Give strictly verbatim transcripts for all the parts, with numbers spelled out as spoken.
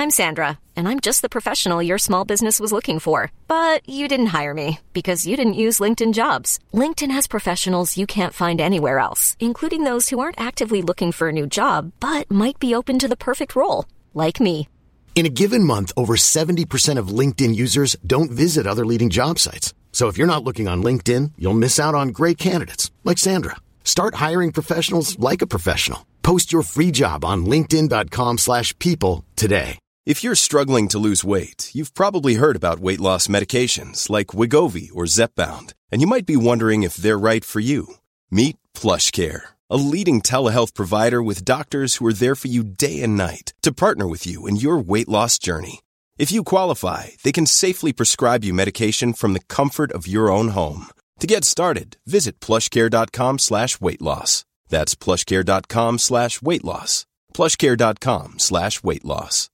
I'm Sandra, and I'm just the professional your small business was looking for. But you didn't hire me because you didn't use LinkedIn Jobs. LinkedIn has professionals you can't find anywhere else, including those who aren't actively looking for a new job, but might be open to the perfect role, like me. In a given month, over seventy percent of LinkedIn users don't visit other leading job sites. So if you're not looking on LinkedIn, you'll miss out on great candidates like Sandra. Start hiring professionals like a professional. Post your free job on linkedin.com slash people today. If you're struggling to lose weight, you've probably heard about weight loss medications like Wegovy or Zepbound, and you might be wondering if they're right for you. Meet PlushCare, a leading telehealth provider with doctors who are there for you day and night to partner with you in your weight loss journey. If you qualify, they can safely prescribe you medication from the comfort of your own home. To get started, visit plushcare.com slash weight loss. That's plushcare.com slash weight loss. plushcare.com slash weight loss.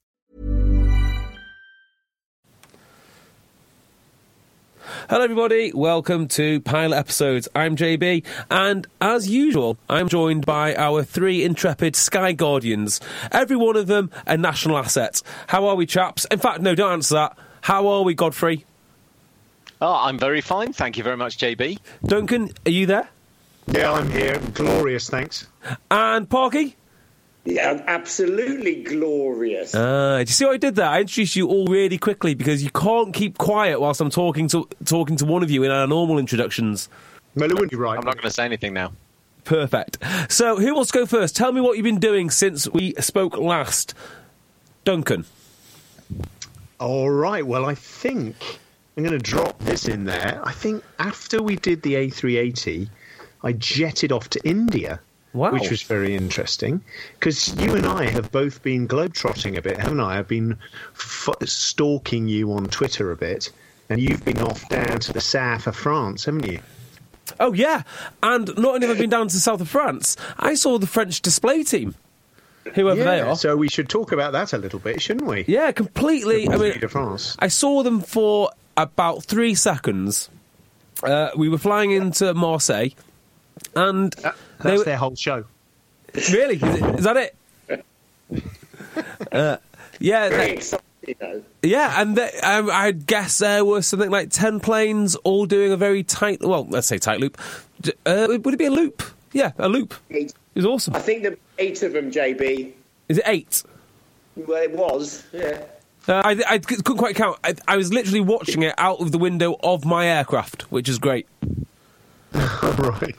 Hello everybody, welcome to Pilot Episodes. I'm J B, and as usual, I'm joined by our three intrepid Sky Guardians. Every one of them a national asset. How are we, chaps? In fact, no, don't answer that. How are we, Godfrey? Oh, I'm very fine, thank you very much, J B. Duncan, are you there? Yeah, I'm here. Glorious, thanks. And Parky? Yeah, absolutely glorious. Uh, do you see what I did there? I introduced you all really quickly because you can't keep quiet whilst I'm talking to talking to one of you in our normal introductions. Well, it wouldn't be right. I'm not going to say anything now. Perfect. So, who wants to go first? Tell me what you've been doing since we spoke last. Duncan. All right, well, I think I'm going to drop this in there. I think after we did the A three eighty, I jetted off to India. Wow. Which was very interesting, because you and I have both been globetrotting a bit, haven't I? I've been f- stalking you on Twitter a bit, and you've been off down to the south of France, haven't you? Oh, yeah. And not only have I been down to the south of France, I saw the French display team, whoever yeah, they are. So we should talk about that a little bit, shouldn't we? Yeah, completely. I mean, de France. I saw them for about three seconds. Uh, we were flying into Marseille, and... Uh, That's were, their whole show. Really? Is, it, is that it? uh, yeah. Very they, exciting, though. Yeah, and they, um, I guess there were something like ten planes all doing a very tight, well, let's say tight loop. Uh, would it be a loop? Yeah, a loop. Eight. It was awesome. I think there were eight of them, J B. Is it eight? Well, it was, yeah. Uh, I, I couldn't quite count. I, I was literally watching it out of the window of my aircraft, which is great. Right.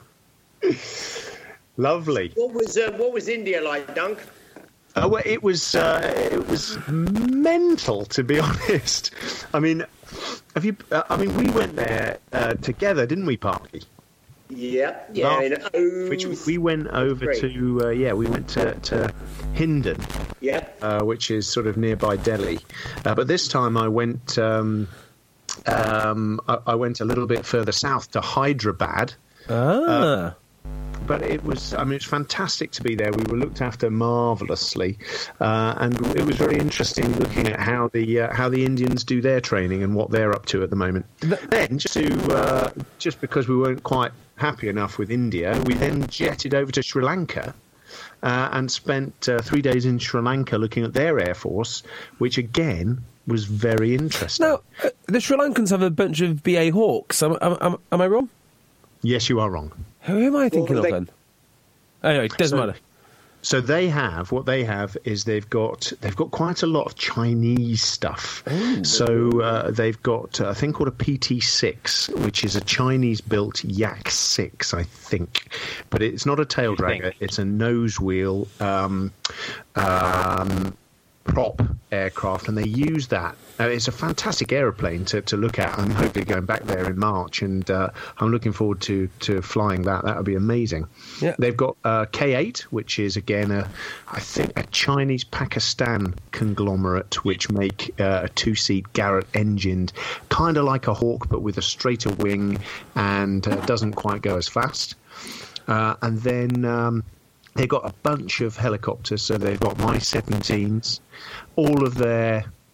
Lovely. What was uh, what was India like, Dunk? Oh, well, it was uh, it was mental, to be honest. I mean, have you? Uh, I mean, we went there uh, together, didn't we, Parky? Yeah, yeah. Well, in oh, which we went over great. to. Uh, yeah, we went to, to Hindon. Yeah. Uh, which is sort of nearby Delhi, uh, but this time I went. Um, um, I, I went a little bit further south to Hyderabad. Ah. Uh, But it was, I mean, it's fantastic to be there. We were looked after marvellously, uh, and it was very interesting looking at how the uh, how the Indians do their training and what they're up to at the moment. Then, just to uh, just because we weren't quite happy enough with India, we then jetted over to Sri Lanka uh, and spent uh, three days in Sri Lanka looking at their air force, which again was very interesting. Now, uh, the Sri Lankans have a bunch of B A Hawks. Am, am, am, am I wrong? Yes, you are wrong. Who am I thinking of they... then? Anyway, it doesn't so, matter. So they have what they have is they've got they've got quite a lot of Chinese stuff. Ooh. So uh, they've got uh, a thing called a P T six, which is a Chinese-built Yak six, I think, but it's not a tail dragger. It's a nose wheel um, um, prop aircraft, and they use that. Uh, it's a fantastic aeroplane to, to look at. I'm hopefully going back there in March, and uh, I'm looking forward to, to flying that. That would be amazing. Yeah. They've got uh, K eight, which is, again, a, I think a Chinese-Pakistan conglomerate, which make uh, a two-seat Garrett-engined, kind of like a Hawk, but with a straighter wing, and uh, doesn't quite go as fast. Uh, and then... Um, They've got a bunch of helicopters, so they've got My seventeens, all of their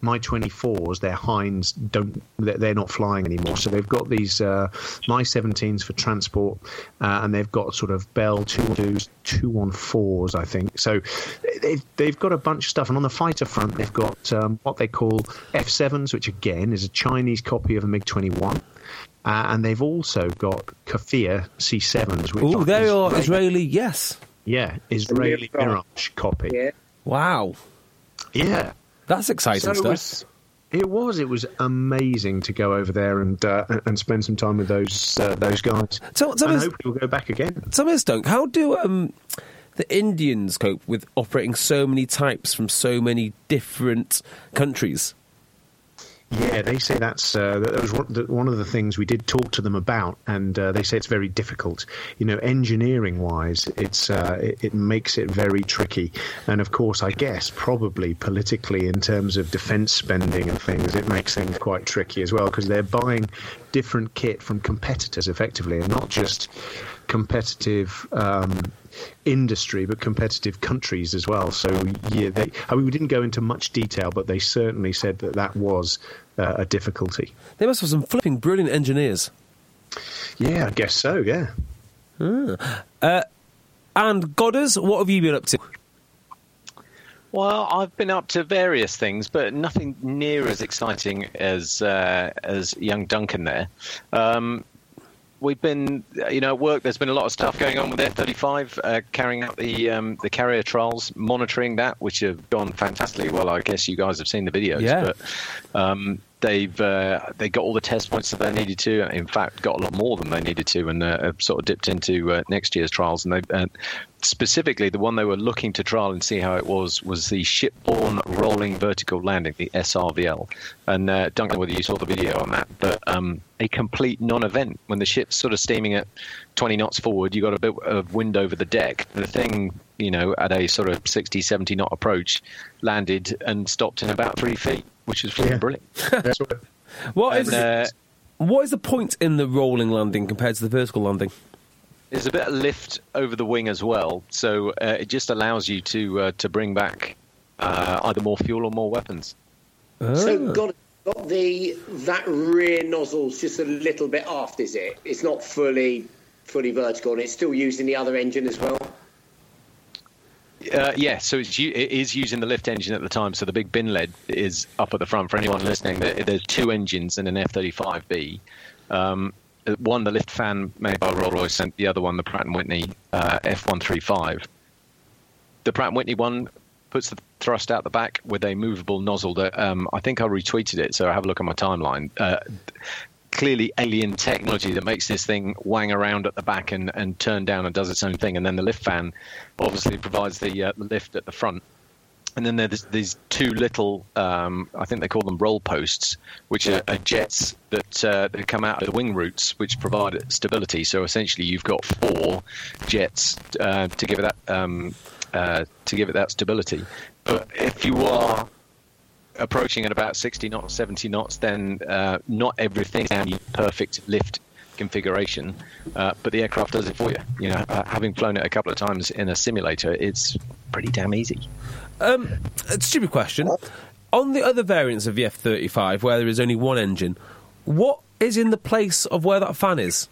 My twenty-fours, their Hinds don't, they're not flying anymore. So they've got these uh, My seventeens for transport, uh, and they've got sort of Bell two twos, two fourteens, I think. So they've, they've got a bunch of stuff. And on the fighter front, they've got um, what they call F sevens, which again is a Chinese copy of a MiG twenty-one. Uh, and they've also got Kafir C sevens. Oh, they are Israeli, yes. Yeah, Israeli Mirage copy. Yeah. Wow. Yeah. That's exciting so stuff. It was, it was. It was amazing to go over there and uh, and spend some time with those uh, those guys. So, so and hopefully we'll go back again. Tell me, Stunk, how do um, the Indians cope with operating so many types from so many different countries? Yeah, they say that's uh, that was one of the things we did talk to them about, and uh, they say it's very difficult. You know, engineering-wise, it's uh, it, it makes it very tricky, and of course, I guess probably politically, in terms of defence spending and things, it makes things quite tricky as well, because they're buying different kit from competitors, effectively, and not just competitive um, industry, but competitive countries as well. So, yeah, they, I mean, we didn't go into much detail, but they certainly said that that was uh, a difficulty. They must have some flipping brilliant engineers. Yeah, I guess so, yeah. Ah. Uh, and Godders, what have you been up to? Well, I've been up to various things, but nothing near as exciting as uh, as young Duncan there. Um, We've been, you know, at work, there's been a lot of stuff going on with F thirty-five, uh, carrying out the um, the carrier trials, monitoring that, which have gone fantastically well. I guess you guys have seen the videos. Yeah. But um, they've uh, they got all the test points that they needed to. In fact, got a lot more than they needed to, and uh, have sort of dipped into uh, next year's trials. And they uh, specifically, the one they were looking to trial and see how it was was the shipborne rolling vertical landing, the S R V L. And uh, don't know whether you saw the video on that, but um, a complete non-event. When the ship's sort of steaming at twenty knots forward, you got a bit of wind over the deck. The thing, you know, at a sort of sixty, seventy knot approach, landed and stopped in about three feet, which was really Yeah. brilliant. What is, And, uh, what is the point in the rolling landing compared to the vertical landing? There's a bit of lift over the wing as well, so uh, it just allows you to uh, to bring back uh, either more fuel or more weapons. So got got the that rear nozzle's just a little bit aft, is it? It's not fully fully vertical, and it's still using the other engine as well. Uh, yeah, so it's, it is using the lift engine at the time. So the big bin lead is up at the front. For anyone listening, there, there's two engines in an F thirty-five B. Um, one, the lift fan made by Rolls-Royce, and the other one, the Pratt and Whitney uh, F one thirty-five. The Pratt and Whitney one puts the thrust out the back with a movable nozzle that um, I think I retweeted it, so have a look at my timeline. Uh, clearly alien technology that makes this thing wang around at the back and, and turn down and does its own thing. And then the lift fan obviously provides the uh, lift at the front. And then there's these two little, um, I think they call them roll posts, which are, are jets that, uh, that come out of the wing roots, which provide stability. So essentially you've got four jets uh, to give it that um, uh, to give it that stability. But if you are approaching at about sixty knots, seventy knots, then uh, not everything's down in perfect lift configuration, uh, but the aircraft does it for you. You know, uh, having flown it a couple of times in a simulator, it's pretty damn easy. Um, a stupid question. On the other variants of the F thirty-five, where there is only one engine, what is in the place of where that fan is?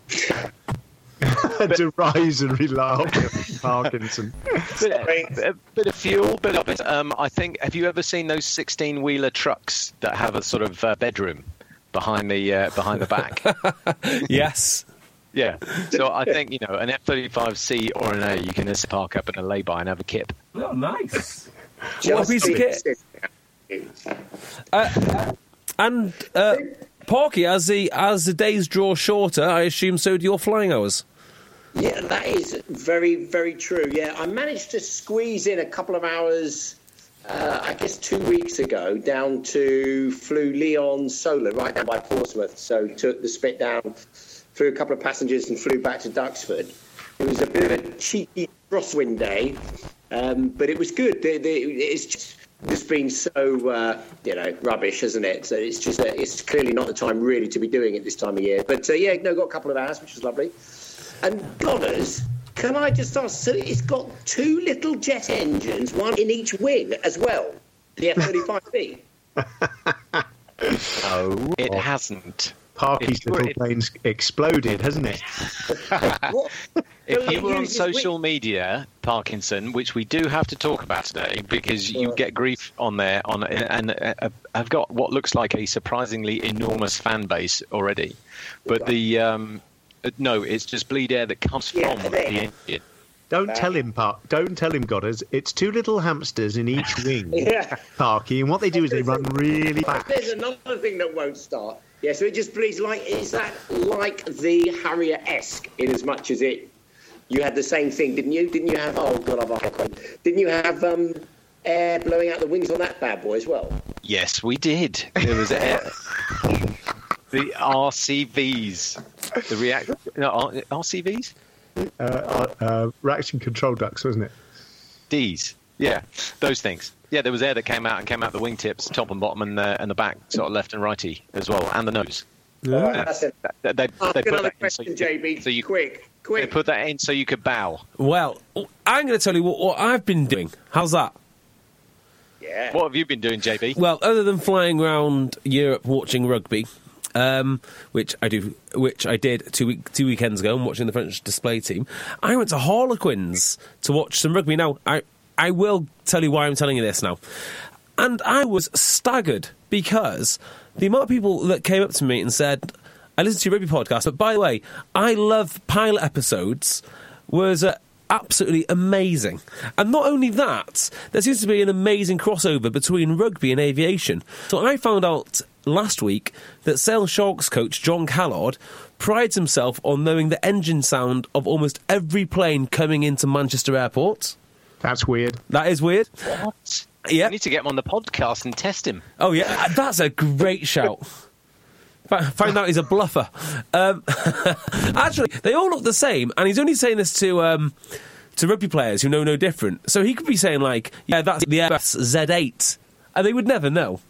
A derisory laugh at Parkinson. Bit, a bit of fuel, bit of it. Um, I think. Have you ever seen those sixteen-wheeler trucks that have a sort of uh, bedroom behind the uh, behind the back? Yes. Yeah. So I think, you know, an F thirty-five C or an A, you can just park up in a lay-by and have a kip. Oh, nice. Just What a piece of kit. Uh, and uh, Parky, as the as the days draw shorter, I assume so do your flying hours. Yeah, that is very, very true. Yeah, I managed to squeeze in a couple of hours, uh, I guess two weeks ago, down to flew Leon Solar right down by Portsmouth. So took the spit down, flew a couple of passengers and flew back to Duxford. It was a bit of a cheeky crosswind day, um, but it was good. The, the, it's just it's been so uh, you know rubbish, hasn't it? So it's just uh, it's clearly not the time really to be doing it this time of year. But uh, yeah, no, got a couple of hours, which was lovely. And Godders, can I just ask, so it's got two little jet engines, one in each wing as well, the F thirty-five B? No, it Oh. hasn't. Parky's If you were- little brain's exploded, hasn't it? What? If No, you were on uses social which- media, Parkinson, which we do have to talk about today, because you Right. get grief on there, on and uh, I've got what looks like a surprisingly enormous fan base already. But the um, uh, no, it's just bleed air that comes Yeah, from there. the engine. Don't tell him, Park. Don't tell him, Godders. It's two little hamsters in each wing, Yeah. Parky, and what they do is they run really fast. There's another thing that won't start. Yeah, so it just bleeds like, is that like the Harrier-esque in as much as it, you had the same thing, didn't you? Didn't you have, oh God, I've had Didn't you have um, air blowing out the wings on that bad boy as well? Yes, we did. There was air. The R C Vs, the react no, R- RCVs, Uh, uh, uh, reaction control ducts, wasn't it? Ds. Yeah, those things. Yeah, there was air that came out and came out the wingtips, top and bottom, and the and the back, sort of left and righty as well, and the nose. Yeah. That's it. They, they, Ask they put another that in question, so you, J B. so you, quick, they quick. put that in so you could bow. Well, I'm going to tell you what, what I've been doing. How's that? Yeah. What have you been doing, J B? Well, other than flying around Europe watching rugby, um, which I do, which I did two week, two weekends ago, and watching the French display team, I went to Harlequins to watch some rugby. Now, I I will tell you why I'm telling you this now, and I was staggered because the amount of people that came up to me and said, "I listened to your rugby podcast, but by the way, I love pilot episodes," was uh, absolutely amazing. And not only that, there seems to be an amazing crossover between rugby and aviation. So I found out last week that Sale Sharks coach John Callard prides himself on knowing the engine sound of almost every plane coming into Manchester Airport. That's weird. That is weird. What? Yeah. You need to get him on the podcast and test him. Oh, yeah, that's a great shout. Fi- Find out he's a bluffer. Um, actually, they all look the same, and he's only saying this to um, to rugby players who know no different. So he could be saying, like, yeah, that's the Airbus Z eight, and they would never know.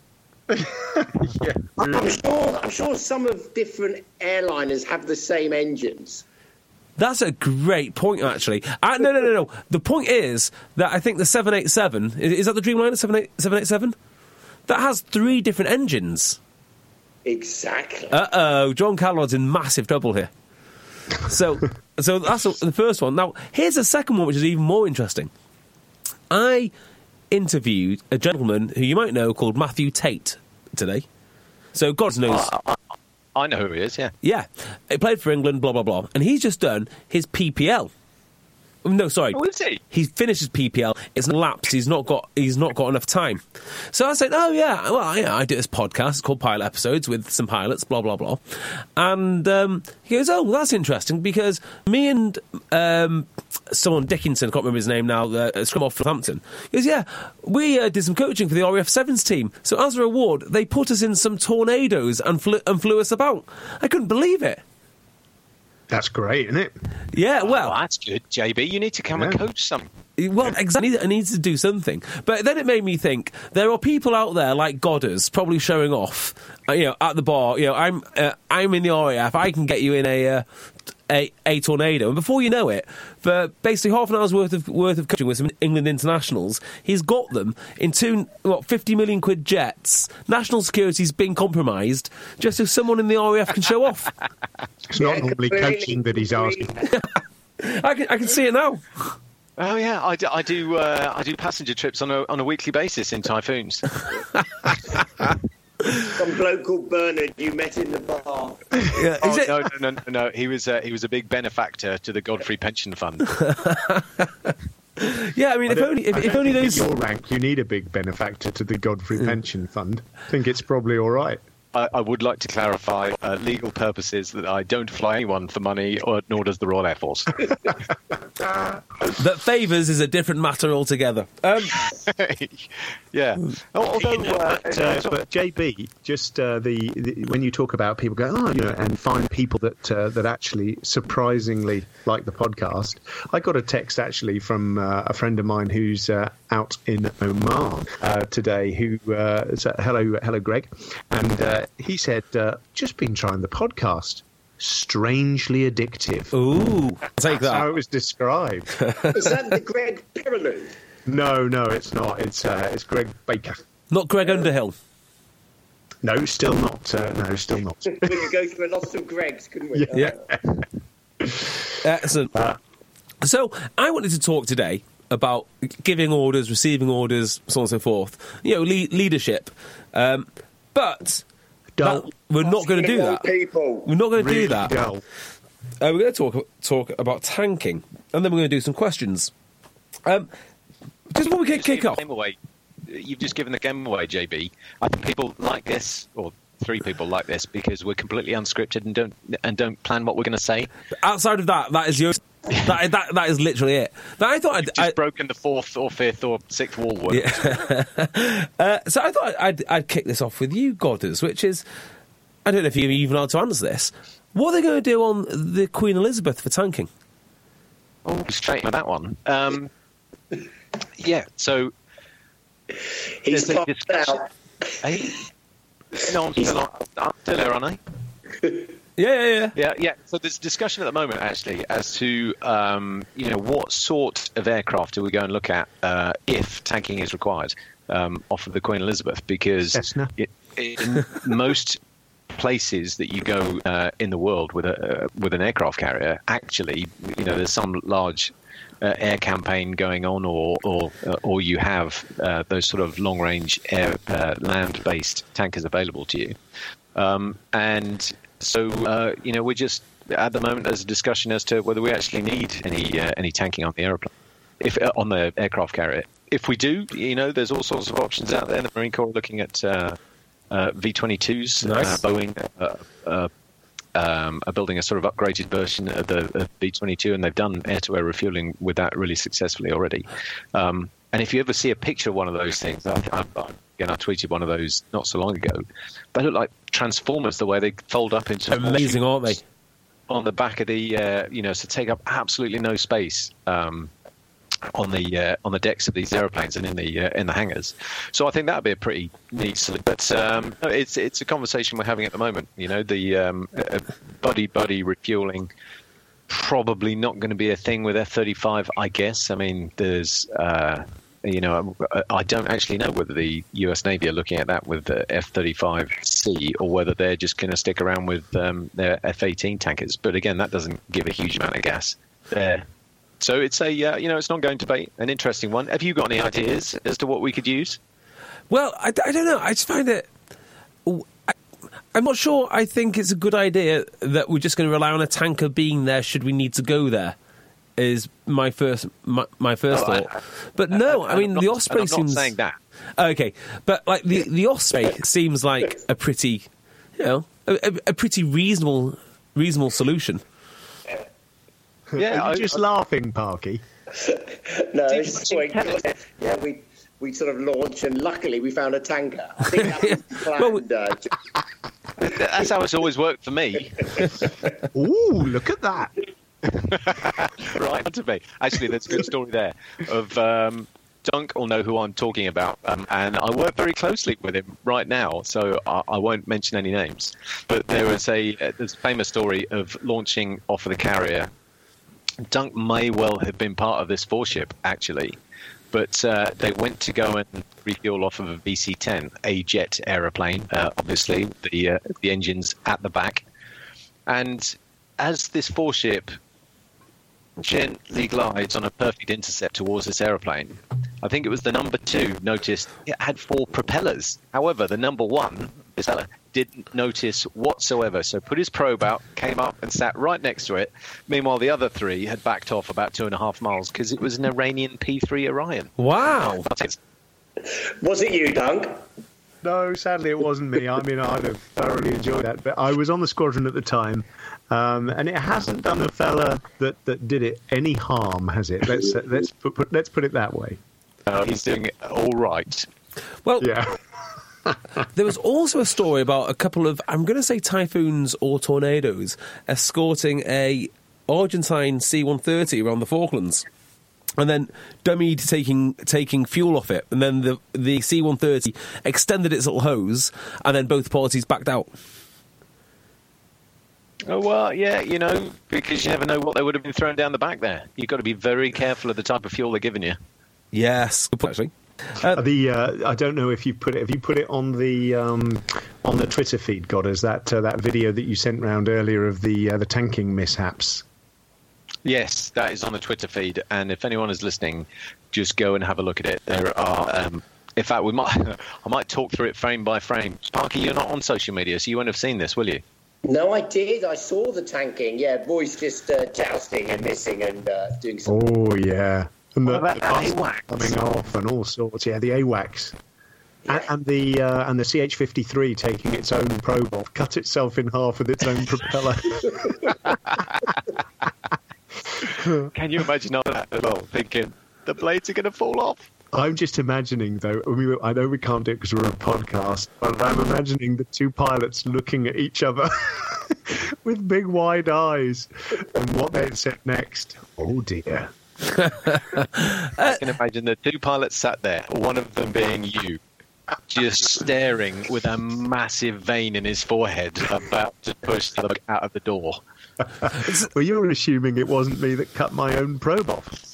I'm sure, I'm sure some of different airliners have the same engines. That's a great point, actually. Uh, no, no, no, no. The point is that I think the seven eighty-seven, is, is that the Dreamliner seven eighty-seven? That has three different engines. Exactly. Uh-oh, John Callard's in massive trouble here. So, so that's the first one. Now, here's the second one, which is even more interesting. I interviewed a gentleman who you might know called Matthew Tate today. So, God knows... I, I, I know who he is, yeah. Yeah, he played for England, blah, blah, blah. And he's just done his P P L. No, sorry. Oh, is he? He's finished his P P L. It's lapsed. He's not got. He's not got enough time. So I said, "Oh yeah, well, yeah, I do this podcast. It's called Pilot Episodes with some pilots, blah blah blah." And um, he goes, "Oh, well, that's interesting because me and um, someone Dickinson, I can't remember his name now, uh, scrum off Southampton. He goes, yeah, we uh, did some coaching for the R A F Sevens team. So as a reward, they put us in some tornadoes and flew, and flew us about. I couldn't believe it." That's great, isn't it? Yeah, well, Oh, that's good, J B. You need to come and Yeah. coach some. Well, exactly. I need to do something. But then it made me think there are people out there like Godders probably showing off. Uh, you know, at the bar. You know, I'm uh, I'm in the R A F. I can get you in a. Uh, A, a tornado, and before you know it, for basically half an hour's worth of worth of coaching with some England internationals, he's got them in two what fifty million quid jets. National security's been compromised just so someone in the R A F can show off. It's not Yeah, normally completely coaching that he's agree. asking. I can I can see it now. Oh yeah, I do. I do, uh, I do passenger trips on a on a weekly basis in typhoons. Some bloke called Bernard you met in the bar. Yeah, Oh, is it- no, no, no, no, no. He was uh, he was a big benefactor to the Godfrey Pension Fund. yeah, I mean, if don't- only if, I if don't only think those. at your rank, you need a big benefactor to the Godfrey Pension Fund. I think it's probably all right. I, I would like to clarify uh, legal purposes that I don't fly anyone for money, or nor does the Royal Air Force. That favours is a different matter altogether. Um, yeah. Although, uh, But, uh, but J B, just uh, the, the when you talk about people go, oh, you know, and find people that uh, that actually surprisingly like the podcast. I got a text actually from uh, a friend of mine who's uh, out in Oman uh, today. Who uh, said, hello, hello, Greg, and uh, he said, uh, just been trying the podcast. Strangely addictive. ooh, take That's how that. it was described. Is that the Greg Perelou? no, no, it's not. It's uh, it's Greg Baker. Not Greg Underhill. No, still not. Uh, no, still not. We could go through a lot of Gregs, couldn't we? Yeah. Excellent. Uh, so, I wanted to talk today about giving orders, receiving orders, so on and so forth. You know, le- leadership. Um, but that, we're not going to do that. People. We're not going to really do that. Uh, we're going to talk talk about tanking, and then we're going to do some questions. Um, just before we kick, kick off. Away. You've just given the game away, J B. I think people like this, or three people like this, because we're completely unscripted and don't and don't plan what we're going to say. Outside of that, that is your that, that that is literally it. But I thought I'd You've just I, broken the fourth or fifth or sixth wall. Yeah. uh, so I thought I'd, I'd kick this off with you, Godders, which is, I don't know if you even know how to answer this. What are they going to do on the Queen Elizabeth for tanking? Oh, straight with that one. Um, yeah, so he's there's a popped discussion- out. Hey? No, I'm still, on, I'm still there, aren't I? Yeah, yeah, yeah. Yeah, yeah. So there's discussion at the moment, actually, as to um, you know what sort of aircraft do we go and look at uh, if tanking is required um, off of the Queen Elizabeth, because Cessna. it, in most places that you go uh, in the world with a uh, with an aircraft carrier, actually, you know, there's some large uh, air campaign going on, or or uh, or you have uh, those sort of long range air uh, land based tankers available to you, um, and so uh, you know we're just at the moment there's a discussion as to whether we actually need any uh, any tanking on the aeroplane, if uh, on the aircraft carrier. If we do, you know, there's all sorts of options out there. The Marine Corps are looking at uh, uh, V twenty-twos. Nice. Uh, Boeing uh, uh, um, are building a sort of upgraded version of the of V twenty-two, and they've done air-to-air refueling with that really successfully already. Um, and if you ever see a picture of one of those things, I, I, I, again, I tweeted one of those not so long ago. They look like Transformers, the way they fold up into amazing, aren't they? On the back of the, uh, you know, so take up absolutely no space. Um, on the uh, on the decks of these aeroplanes and in the uh, in the hangars. So I think that would be a pretty neat solution. But um, it's it's a conversation we're having at the moment. You know, the um, uh, buddy buddy refueling probably not going to be a thing with F thirty-five, I guess. I mean, there's uh, you know, I don't actually know whether the U S Navy are looking at that with the F thirty-five C or whether they're just going to stick around with um, their F eighteen tankers. But again, that doesn't give a huge amount of gas there. So it's a uh, you know it's an ongoing debate, an interesting one. Have you got any ideas as to what we could use? Well, I, I don't know. I just find it. I, I'm not sure. I think it's a good idea that we're just going to rely on a tanker being there should we need to go there. Is my first my, my first oh, thought. I, but no, I, I mean not, the Osprey I'm seems. not saying that. Okay, but like the the Osprey seems like a pretty, you know, a, a pretty reasonable reasonable solution. Yeah, Are you just I, laughing, Parky? No, it's we, yeah, we we sort of launched, and luckily we found a tanker. I think that was planned. well, uh, that's how it's always worked for me. Ooh, look at that! Right to me. Actually, there's a good story there of um, Dunk will know who I'm talking about, um, and I work very closely with him right now, so I, I won't mention any names. But there was a uh, there's a famous story of launching off of the carrier. Dunk may well have been part of this four-ship, actually, but uh, they went to go and refuel off of a V C ten, a jet aeroplane, uh, obviously, the uh, the engine's at the back. And as this four-ship gently glides on a perfect intercept towards this aeroplane, I think it was the number two noticed it had four propellers. However, the number one, this fella, didn't notice whatsoever. So put his probe out, came up and sat right next to it. Meanwhile, the other three had backed off about two and a half miles because it was an Iranian P three Orion. Wow. Was it you, Dunk? No, sadly it wasn't me. I mean, I'd have thoroughly enjoyed that. But I was on the squadron at the time, um, and it hasn't done the fella that, that did it any harm, has it? Let's uh, let's put, put let's put it that way. Uh, he's doing it all right. Well, yeah. There was also a story about a couple of, I'm going to say typhoons or tornadoes, escorting a Argentine C one thirty around the Falklands. And then dummied taking taking fuel off it. And then the, the C one thirty extended its little hose, and then both parties backed out. Oh, well, yeah, you know, because you never know what they would have been thrown down the back there. You've got to be very careful of the type of fuel they're giving you. Yes, good point, actually. Uh, the uh, I don't know if you put it. Have you put it on the um, on the Twitter feed, Godders? That uh, that video that you sent round earlier of the uh, the tanking mishaps. Yes, that is on the Twitter feed, and if anyone is listening, just go and have a look at it. There are, um, in fact, we might I might talk through it frame by frame. Sparky, you're not on social media, so you won't have seen this, will you? No, I did. I saw the tanking. Yeah, boys just uh, jousting and missing and uh, doing some. Oh yeah. And the, What about the the AWACS? coming off and all sorts. Yeah, the AWACS. Yeah. And, and the uh, and the C H fifty-three taking its own probe off, cut itself in half with its own propeller. Can you imagine all that as well? Thinking the blades are going to fall off. I'm just imagining, though. I mean, I know we can't do it because we're a podcast, but I'm imagining the two pilots looking at each other with big wide eyes, and what they said next. Oh dear. I can imagine the two pilots sat there, one of them being you, just staring with a massive vein in his forehead, about to push the lug out of the door. Well, you're assuming it wasn't me that cut my own probe off.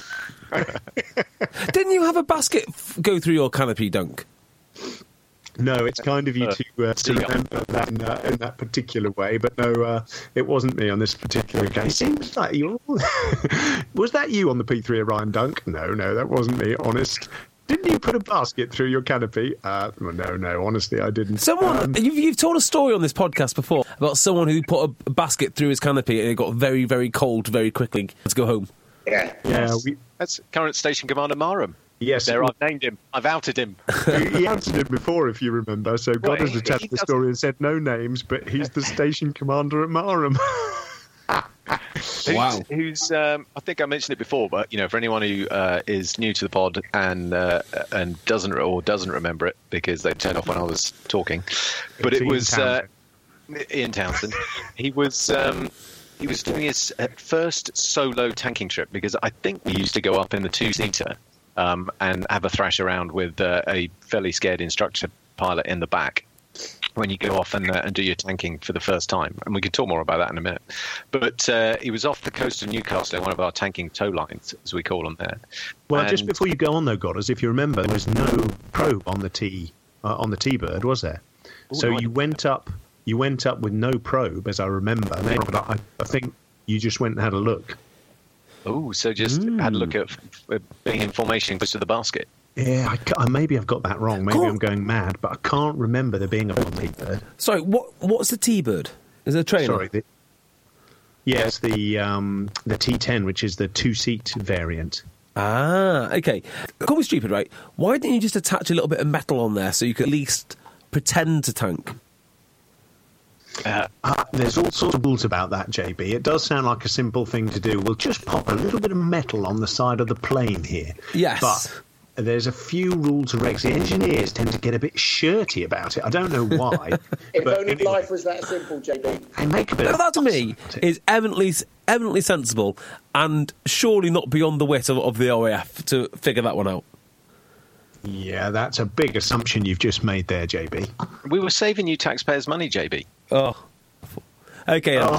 Didn't you have a basket f- go through your canopy, Dunk? No, it's kind of you to, uh, to remember that in, uh, in that particular way, but no, uh, it wasn't me on this particular case. Seems like you. Was that you on the P three Orion, Dunk? No, no, that wasn't me. Honest. Didn't you put a basket through your canopy? Uh, well, no, no, honestly, I didn't. Someone, Um, you've, you've told a story on this podcast before about someone who put a basket through his canopy and it got very, very cold very quickly. Let's go home. Yeah. yeah, we, That's current Station Commander Marum. yes. There, I've named him. I've outed him. he, he answered it before, if you remember. So God Well, has he- attached he the doesn't- story and said no names, but he's the station commander at Marham. Who's, Wow. Who's? Um, I think I mentioned it before, but you know, for anyone who uh, is new to the pod and uh, and doesn't or doesn't remember it because they turned off when I was talking, but It's it Ian was uh, Townsend. Ian Townsend. He was. Um, He was doing his uh, first solo tanking trip because I think we used to go up in the two-seater um, and have a thrash around with uh, a fairly scared instructor pilot in the back when you go off and, uh, and do your tanking for the first time. And we can talk more about that in a minute. But uh, he was off the coast of Newcastle, one of our tanking tow lines, as we call them there. Well, And- just before you go on, though, Godders, if you remember, there was no probe on the T uh, on the T-Bird, was there? Ooh, so right. you went up, you went up with no probe, as I remember. And then, but I, I think you just went and had a look. Oh, so just had a look at uh, being in formation close to the basket. Yeah, I, ca- maybe I've got that wrong. Maybe Cool. I'm going mad, but I can't remember there being a on T-Bird. Sorry, what? what's the T-Bird? Is it a trainer? Sorry. The, yes, the um, the T ten, which is the two-seat variant. Ah, okay. Call me stupid, right? Why didn't you just attach a little bit of metal on there so you could at least pretend to tank? Uh, there's all sorts of rules about that, J B. It does sound like a simple thing to do. We'll just pop a little bit of metal on the side of the plane here. Yes. But there's a few rules and regs. The engineers tend to get a bit shirty about it. I don't know why. If but only anyway, life was that simple, J B. they make a bit Now, of that to fuss me about it. is eminently, eminently sensible and surely not beyond the wit of, of the O A F to figure that one out. Yeah, that's a big assumption you've just made there, J B. We were saving you taxpayers' money, J B. Oh. Okay. then.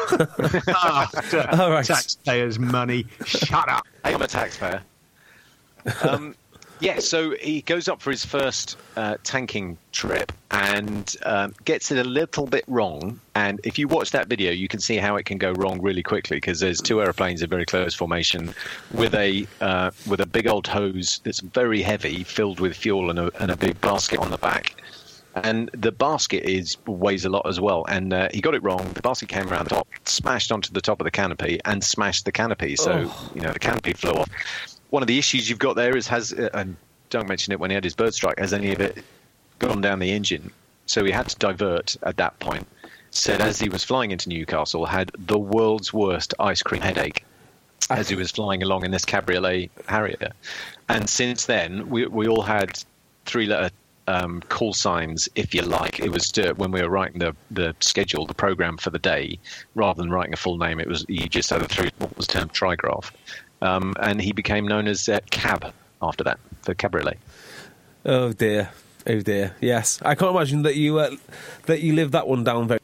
Ah, All right. Taxpayers' money. Shut up. I'm a taxpayer. Um, yeah, so he goes up for his first uh, tanking trip and um, gets it a little bit wrong. And if you watch that video, you can see how it can go wrong really quickly because there's two aeroplanes in very close formation with a uh, with a big old hose that's very heavy, filled with fuel and a, and a big basket on the back. And the basket is weighs a lot as well. And uh, he got it wrong. The basket came around the top, smashed onto the top of the canopy, and smashed the canopy. So, Oh. you know, the canopy flew off. One of the issues you've got there is, has, uh, and don't mention it when he had his bird strike, has any of it gone down the engine? So he had to divert at that point. Said as he was flying into Newcastle, had the world's worst ice cream headache as he was flying along in this Cabriolet Harrier. And since then, we, we all had three-letter Um, call signs, if you like. It was uh, when we were writing the, the schedule, the program for the day, rather than writing a full name, it was you just had a three, what was termed trigraph. Um, and he became known as uh, Cab after that, for Cabriolet. Oh dear. Oh dear. Yes. I can't imagine that you uh, that you lived that one down very.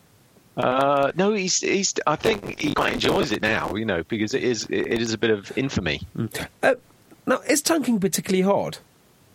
Uh, no, he's, he's. I think he quite enjoys it now, you know, because it is it is a bit of infamy. Uh, now, is tanking particularly hard?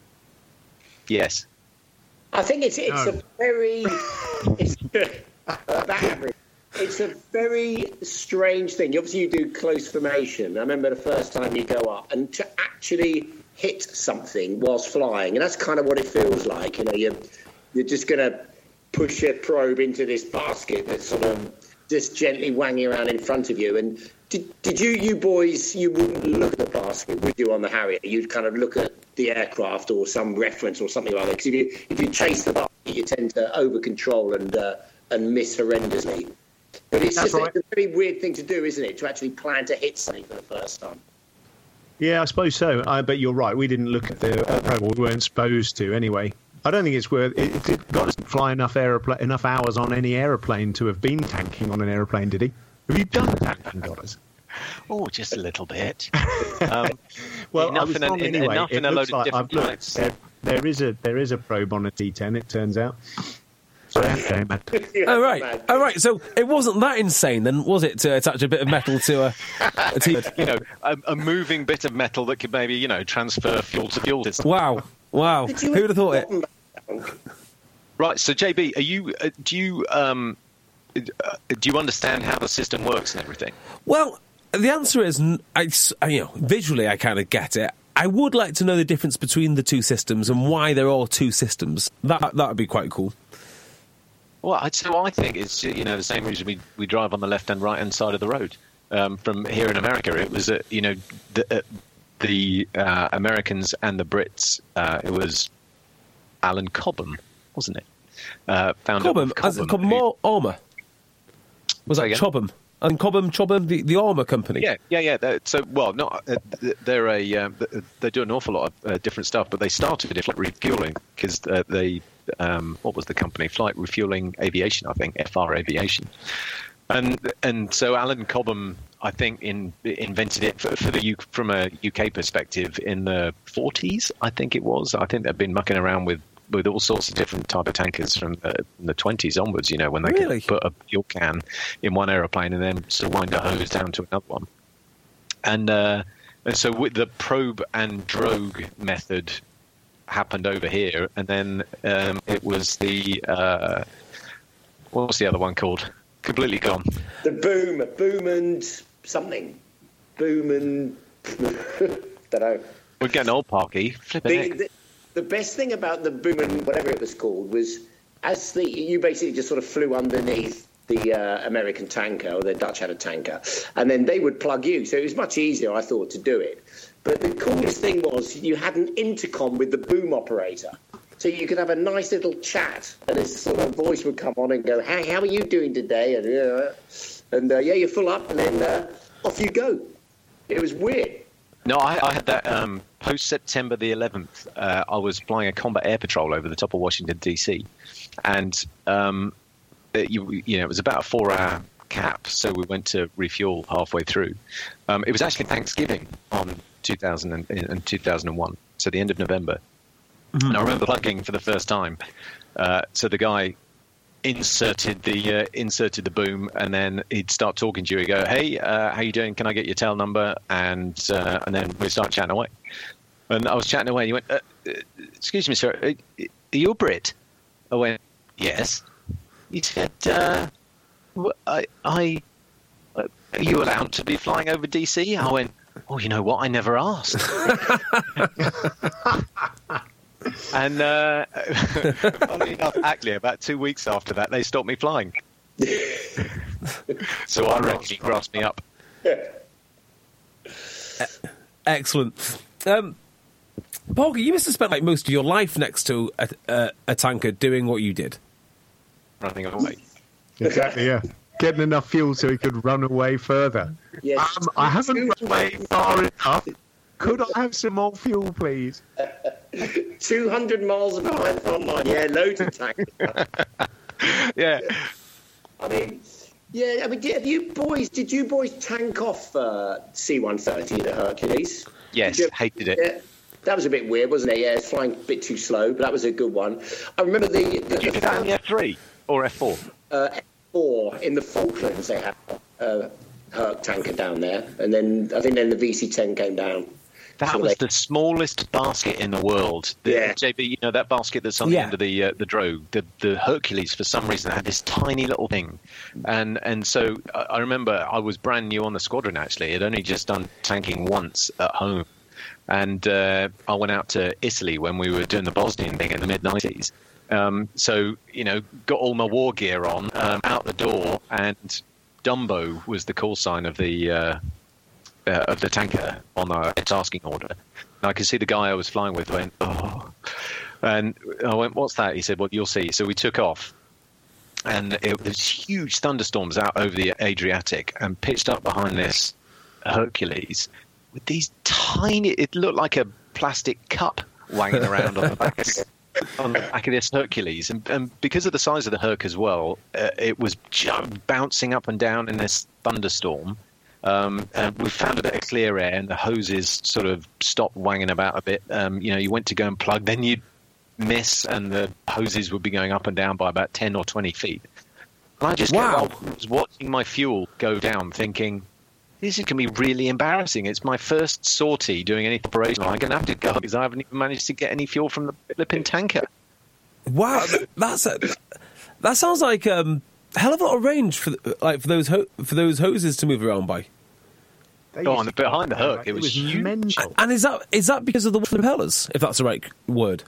Yes. I think it's it's No. a very it's, that, it's a very strange thing. Obviously, you do close formation. I remember the first time you go up and to actually hit something whilst flying, and that's kind of what it feels like. You know, you're you're just going to push your probe into this basket that's sort of just gently wanging around in front of you. And did did you you boys you wouldn't look at the basket, would you, on the Harrier? You'd kind of look at the aircraft or some reference or something like that. Because if you if you chase the basket, you tend to over control and uh, and miss horrendously. But it's That's just right. it's a very weird thing to do, isn't it? To actually plan to hit something for the first time. Yeah, I suppose so. I bet you're right. We didn't look at the uh, probe. We weren't supposed to anyway. I don't think it's worth it. It it got us to fly enough aeropla- enough hours on any aeroplane to have been tanking on an aeroplane, did he? Have you done tanking, Dollars? Oh, just a little bit. Um, Well, enough I was in a, wrong in, anyway. enough It in a looks load like of different I've looked. types. There, there is a there is a probe on a T ten. It turns out. So, okay, man. Oh, right. Oh, right. So it wasn't that insane then, was it, to attach a bit of metal to a, a T? You know, a, a moving bit of metal that could maybe, you know, transfer fuel to fuel system. Wow. Wow. Did you Who would have thought it? Right. So, J B, are you? Uh, do you? Um, uh, do you understand how the system works and everything? Well, the answer is, n- I, s- I- you know, visually I kind of get it. I would like to know the difference between the two systems and why there are two systems. That that would be quite cool. Well, I'd, so I think it's, you know, the same reason we, we drive on the left and right hand side of the road. Um, from here in America, it was, uh, you know, the, uh, the uh, Americans and the Brits. Uh, it was Alan Cobham, wasn't it? Uh, founder Cobham, of as in Cobham who- Ar- Armour. Was Say that again? Chobham? And Cobham, Chobham, the, the armour company. Yeah, yeah, yeah. they're- So, well, not uh, they're a uh, they do an awful lot of uh, different stuff, but they started with flight refueling because uh, they um, what was the company? Flight Refueling Aviation, I think, F R Aviation, and and so Alan Cobham, I think, in, invented it for, for the U, from a U K perspective in the forties. I think it was. I think they've been mucking around with. with all sorts of different type of tankers from uh, the twenties onwards, you know, when they Really? could put a fuel can in one aeroplane and then sort of wind a hose down to another one. And, uh, and so with the probe and drogue method happened over here, and then um, it was the, uh, what was the other one called? Completely gone. The boom, boom and something, boom and don't know. We're getting old, Parky. Flipping The, heck. the, the best thing about the boom and whatever it was called was as the you basically just sort of flew underneath the uh, American tanker, or the Dutch had a tanker, and then they would plug you. So it was much easier, I thought, to do it. But the coolest thing was you had an intercom with the boom operator. So you could have a nice little chat, and this sort of voice would come on and go, "Hey, how are you doing today?" And, uh, and uh, yeah, you're full up, and then uh, off you go. It was weird. No, I, I had that um, post September the eleventh. Uh, I was flying a combat air patrol over the top of Washington D C, and um, it, you, you know it was about a four-hour cap. So we went to refuel halfway through. Um, it was actually Thanksgiving on two thousand and, in two thousand one, so the end of November. Mm-hmm. And I remember plugging for the first time. Uh, so the guy inserted the uh, inserted the boom, and then he'd start talking to you. He'd go, "Hey, uh, how you doing? Can I get your tail number?" And uh, and then we start chatting away. And I was chatting away, and he went, uh, uh, "Excuse me, sir, are, are you a Brit?" I went, "Yes." He said, uh, w- "I, I, uh, are you allowed to be flying over D C?" I went, "Oh, you know what? I never asked." And uh, funny enough, actually, about two weeks after that, they stopped me flying. So I reckon he grasped me up. Excellent. Um, Porky, you must have spent like most of your life next to a, a, a tanker doing what you did. Running away. Exactly, yeah. Getting enough fuel so he could run away further. Yes. Um, I haven't run away far enough. Could I have some more fuel, please? two hundred miles behind front line. Yeah, loads of tankers. Yeah. I mean, yeah, I mean, have you boys, did you boys tank off uh, C one thirty, the Hercules? Yes, Did you- hated it. Yeah. That was a bit weird, wasn't it? Yeah, it's flying a bit too slow, but that was a good one. I remember the... the Did you do that in the F three or F four? uh, F four in the Falklands, they had a uh, Herc tanker down there, and then I think then the V C ten came down. That was the smallest basket in the world. The, yeah. J B, you know, that basket that's on yeah. the end of the uh, the drogue, the, the Hercules, for some reason, had this tiny little thing. And and so I, I remember I was brand new on the squadron, actually. I'd only just done tanking once at home. And uh, I went out to Italy when we were doing the Bosnian thing in the mid nineties. Um, so, you know, got all my war gear on, um, out the door, and Dumbo was the call sign of the uh, uh, of the tanker on our tasking order. And I could see the guy I was flying with went, oh. And I went, what's that? He said, well, you'll see. So we took off. And it was huge thunderstorms out over the Adriatic and pitched up behind this Hercules with these tiny, it looked like a plastic cup wanging around on the back of, on the back of this Hercules. And, and because of the size of the Herc as well, uh, it was bouncing up and down in this thunderstorm. Um, and we found a bit of clear air and the hoses sort of stopped wanging about a bit. Um, you know, you went to go and plug, then you'd miss and the hoses would be going up and down by about ten or twenty feet. And I just wow. kept, I was watching my fuel go down thinking, this is going to be really embarrassing. It's my first sortie doing any operational. I'm going to have to go because I haven't even managed to get any fuel from the flipping tanker. Wow, that's a, that sounds like um, a hell of a lot of range for like for those ho- for those hoses to move around by. Oh, on the, behind the Herc, it, it was, was huge. Mental. And is that is that because of the propellers, if that's the right word?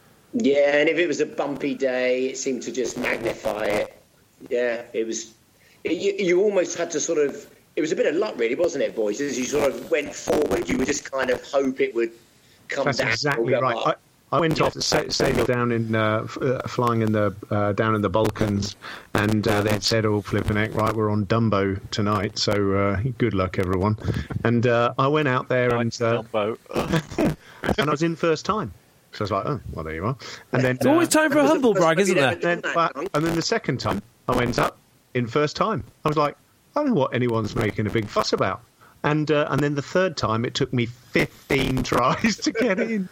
Yeah, and if it was a bumpy day, it seemed to just magnify it. Yeah, it was. It, you, you almost had to sort of. It was a bit of luck, really, wasn't it, boys? As you sort of went forward, you would just kind of hope it would come That's down. That's exactly right. I, I went off to sail down in, uh, uh, flying in the uh, down in the Balkans, and uh, they had said, "Oh, flipping heck, right, we're on Dumbo tonight, so uh, good luck, everyone." And uh, I went out there nice and uh, Dumbo. and I was in first time. So I was like, oh, well, there you are. And then it's always time for a humble brag, isn't there? Then, but, and then the second time, I went up in first time. I was like, I don't know what anyone's making a big fuss about. And uh, and then the third time, it took me fifteen tries to get in.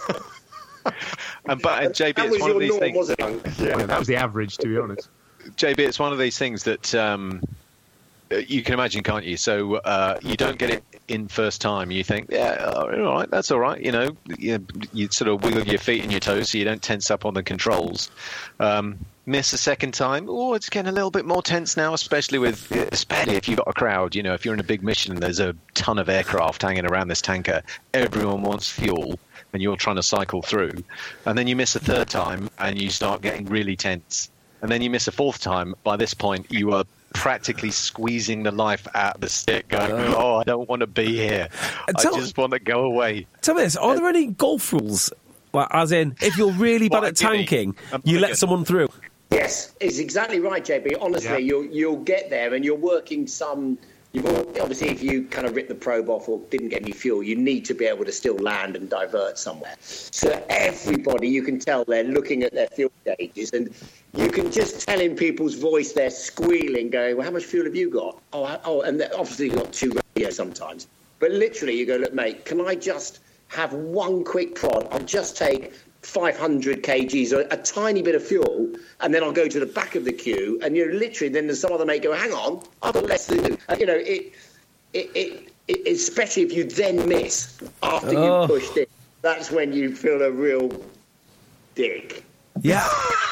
and but and J B, that it's was one of your these norm, things. wasn't it? Yeah, that was the average, to be honest. J B, it's one of these things that um, you can imagine, can't you? So uh, you don't get it in first time. You think, yeah, all right, that's all right. You know, you, you sort of wiggle your feet and your toes so you don't tense up on the controls. Um, miss a second time. Oh, it's getting a little bit more tense now, especially with, especially if you've got a crowd. You know, if you're in a big mission and there's a ton of aircraft hanging around this tanker, everyone wants fuel, and you're trying to cycle through. And then you miss a third time, and you start getting really tense. And then you miss a fourth time. By this point, you are practically squeezing the life out of the stick, going, oh, I don't want to be here. Tell, I just want to go away. Tell me this, are there any golf rules? Like, as in, if you're really bad at tanking, you let someone through? Yes, it's exactly right, J B. Honestly, yeah. you'll you'll get there and you're working some... You've obviously, if you kind of ripped the probe off or didn't get any fuel, you need to be able to still land and divert somewhere. So everybody, you can tell they're looking at their fuel gauges, and you can just tell in people's voice they're squealing, going, well, how much fuel have you got? Oh, oh and obviously you've got two radios sometimes. But literally you go, look, mate, can I just have one quick prod? I'll just take five hundred kilograms or a tiny bit of fuel, and then I'll go to the back of the queue, and you're literally, then there's some other mate go, hang on, I've got less to do. Uh, you know, it, it, it, it, especially if you then miss after oh. you pushed it, that's when you feel a real dick. Yeah.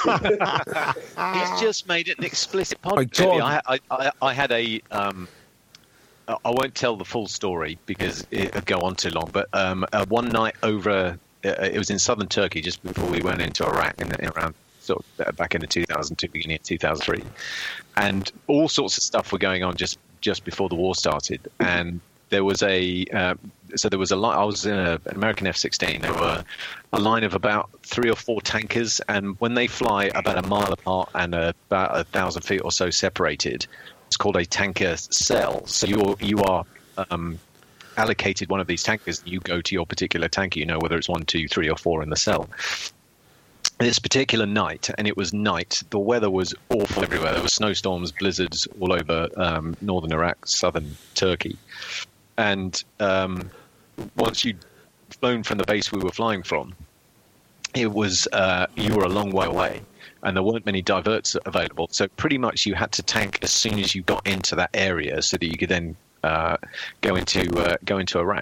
He's just made it an explicit podcast. Oh, I, I, I, I had a... Um, I won't tell the full story because it'll go on too long, but um, uh, one night over... Uh, it was in southern Turkey just before we went into Iraq, in, in around sort of uh, back in the two thousand two, beginning of two thousand three, and all sorts of stuff were going on just just before the war started. And there was a uh, so there was a line. I was in a, an American F sixteen. There were a line of about three or four tankers, and when they fly about a mile apart and uh, about a thousand feet or so separated, it's called a tanker cell. So you you are um, allocated one of these tankers, you go to your particular tanker, you know whether it's one, two, three, or four in the cell. This particular night, and it was night, the weather was awful everywhere. There were snowstorms, blizzards all over um, northern Iraq, southern Turkey. And um, once you'd flown from the base we were flying from, it was uh, you were a long way away, and there weren't many diverts available. So pretty much you had to tank as soon as you got into that area so that you could then Uh, go into uh, go into Iraq.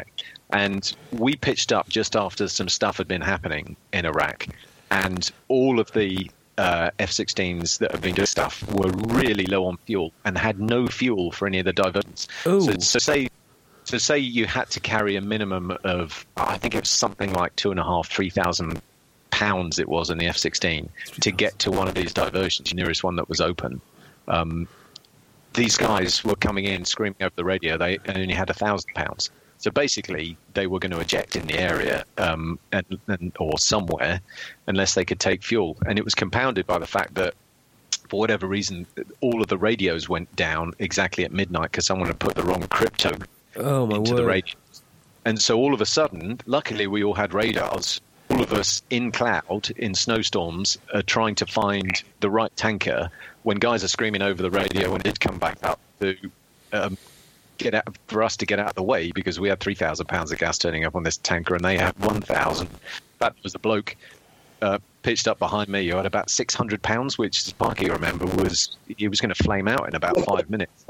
And we pitched up just after some stuff had been happening in Iraq, and all of the uh, F sixteens that have been doing stuff were really low on fuel and had no fuel for any of the diversions. So, so say, so say you had to carry a minimum of, I think it was something like two and a half, three thousand pounds. It was in the F sixteen to get to one of these diversions, the nearest one that was open. Um, these guys were coming in screaming over the radio. They only had a thousand pounds. So basically, they were going to eject in the area um, and, and, or somewhere unless they could take fuel. And it was compounded by the fact that, for whatever reason, all of the radios went down exactly at midnight because someone had put the wrong crypto oh, my into word. the radio. And so all of a sudden, luckily we all had radars. All of us in cloud, in snowstorms, are trying to find the right tanker when guys are screaming over the radio and it did come back up to... Um, get out for us to get out of the way because we had three thousand pounds of gas turning up on this tanker and they had one thousand. That was the bloke uh, pitched up behind me who had about six hundred pounds, which, as Parky remember, was he was going to flame out in about five minutes.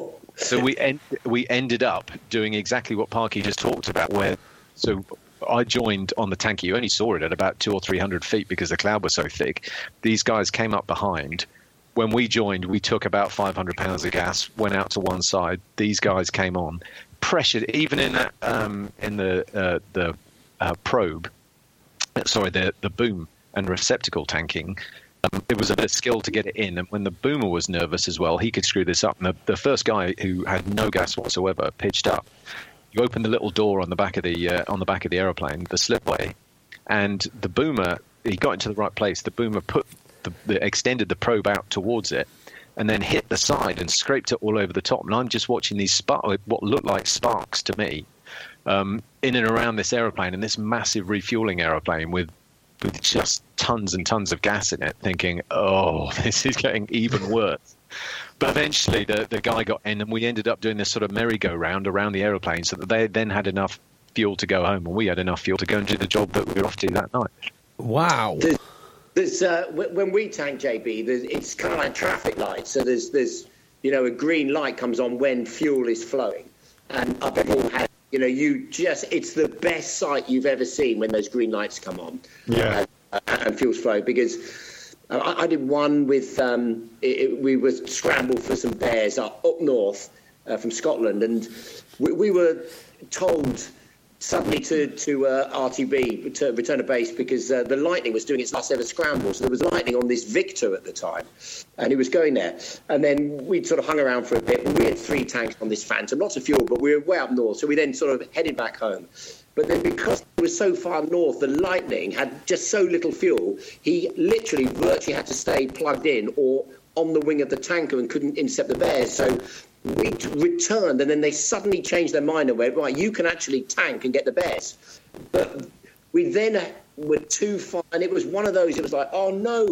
So we en- we ended up doing exactly what Parky just talked about, where so I joined on the tanker. You only saw it at about two or three hundred feet because the cloud was so thick. These guys came up behind. When we joined, we took about five hundred pounds of gas, went out to one side. These guys came on, pressured, even in that, um, in the uh, the uh, probe, sorry, the the boom and receptacle tanking. Um, it was a bit of skill to get it in, and when the boomer was nervous as well, he could screw this up. And the, the first guy who had no gas whatsoever pitched up. You open the little door on the back of the uh, on the back of the aeroplane, the slipway, and the boomer. He got into the right place. The boomer put. The, the extended the probe out towards it and then hit the side and scraped it all over the top. And I'm just watching these spark, what looked like sparks to me, um, in and around this aeroplane, and this massive refueling aeroplane with, with just tons and tons of gas in it, thinking, oh, this is getting even worse. But eventually the, the guy got in and we ended up doing this sort of merry-go-round around the aeroplane so that they then had enough fuel to go home and we had enough fuel to go and do the job that we were off to that night. Wow. There's uh, when we tank, J B, it's kind of like traffic lights. So there's, there's, you know, a green light comes on when fuel is flowing. And I've all had, you know, you just, it's the best sight you've ever seen when those green lights come on. Yeah. And, and fuel's flowing. Because I, I did one with, um, it, it, we were scrambled for some bears up, up north uh, from Scotland. And we, we were told suddenly to, to uh, R T B, to return to base, because uh, the Lightning was doing its last ever scramble. So there was Lightning on this Victor at the time, and he was going there. And then we sort of hung around for a bit. We had three tanks on this Phantom, lots of fuel, but we were way up north. So we then sort of headed back home. But then because it was so far north, the Lightning had just so little fuel, he literally virtually had to stay plugged in or on the wing of the tanker and couldn't intercept the bears. So we returned, and then they suddenly changed their mind and went, right, you can actually tank and get the bears. But we then were too far, and it was one of those, it was like, oh no,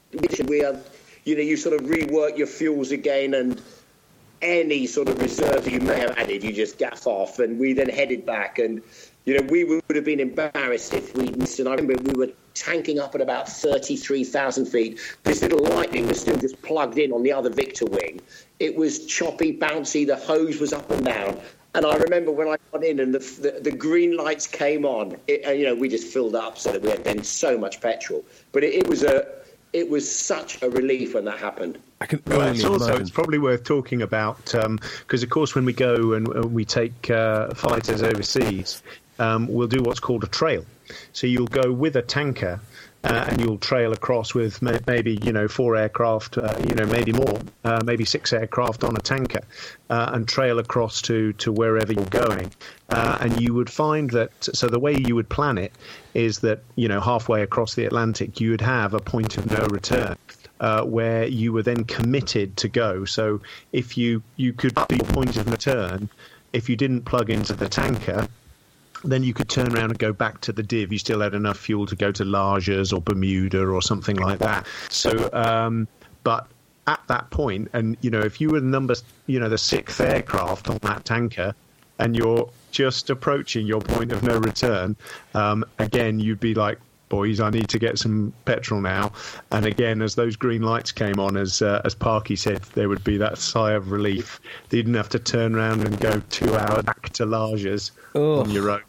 we are, you know, you sort of rework your fuels again, and any sort of reserve you may have added, you just gaff off. And we then headed back, and, you know, we would have been embarrassed if we missed. And I remember we were tanking up at about thirty-three thousand feet. This little Lightning was still just plugged in on the other Victor wing. It was choppy, bouncy. The hose was up and down. And I remember when I got in and the the, the green lights came on, it, and, you know, we just filled up so that we had then so much petrol. But it, it was a it was such a relief when that happened. I can Well, only it's also imagine. it's probably worth talking about because, um, of course, when we go and uh, we take uh, fighters overseas, um, we'll do what's called a trail. So you'll go with a tanker. Uh, and you'll trail across with may- maybe, you know, four aircraft, uh, you know, maybe more, uh, maybe six aircraft on a tanker, uh, and trail across to, to wherever you're going. Uh, and you would find that, so the way you would plan it is that, you know, halfway across the Atlantic, you would have a point of no return. Uh, where you were then committed to go. So if you, you could be your point of return, if you didn't plug into the tanker, then you could turn around and go back to the div. You still had enough fuel to go to Largers or Bermuda or something like that. So, um, but at that point, and, you know, if you were the number, you know, the sixth aircraft on that tanker, and you're just approaching your point of no return, um, again, you'd be like, boys, I need to get some petrol now. And again, as those green lights came on, as uh, as Parky said, there would be that sigh of relief. You didn't have to turn around and go two hours back to Largers oh. on your own.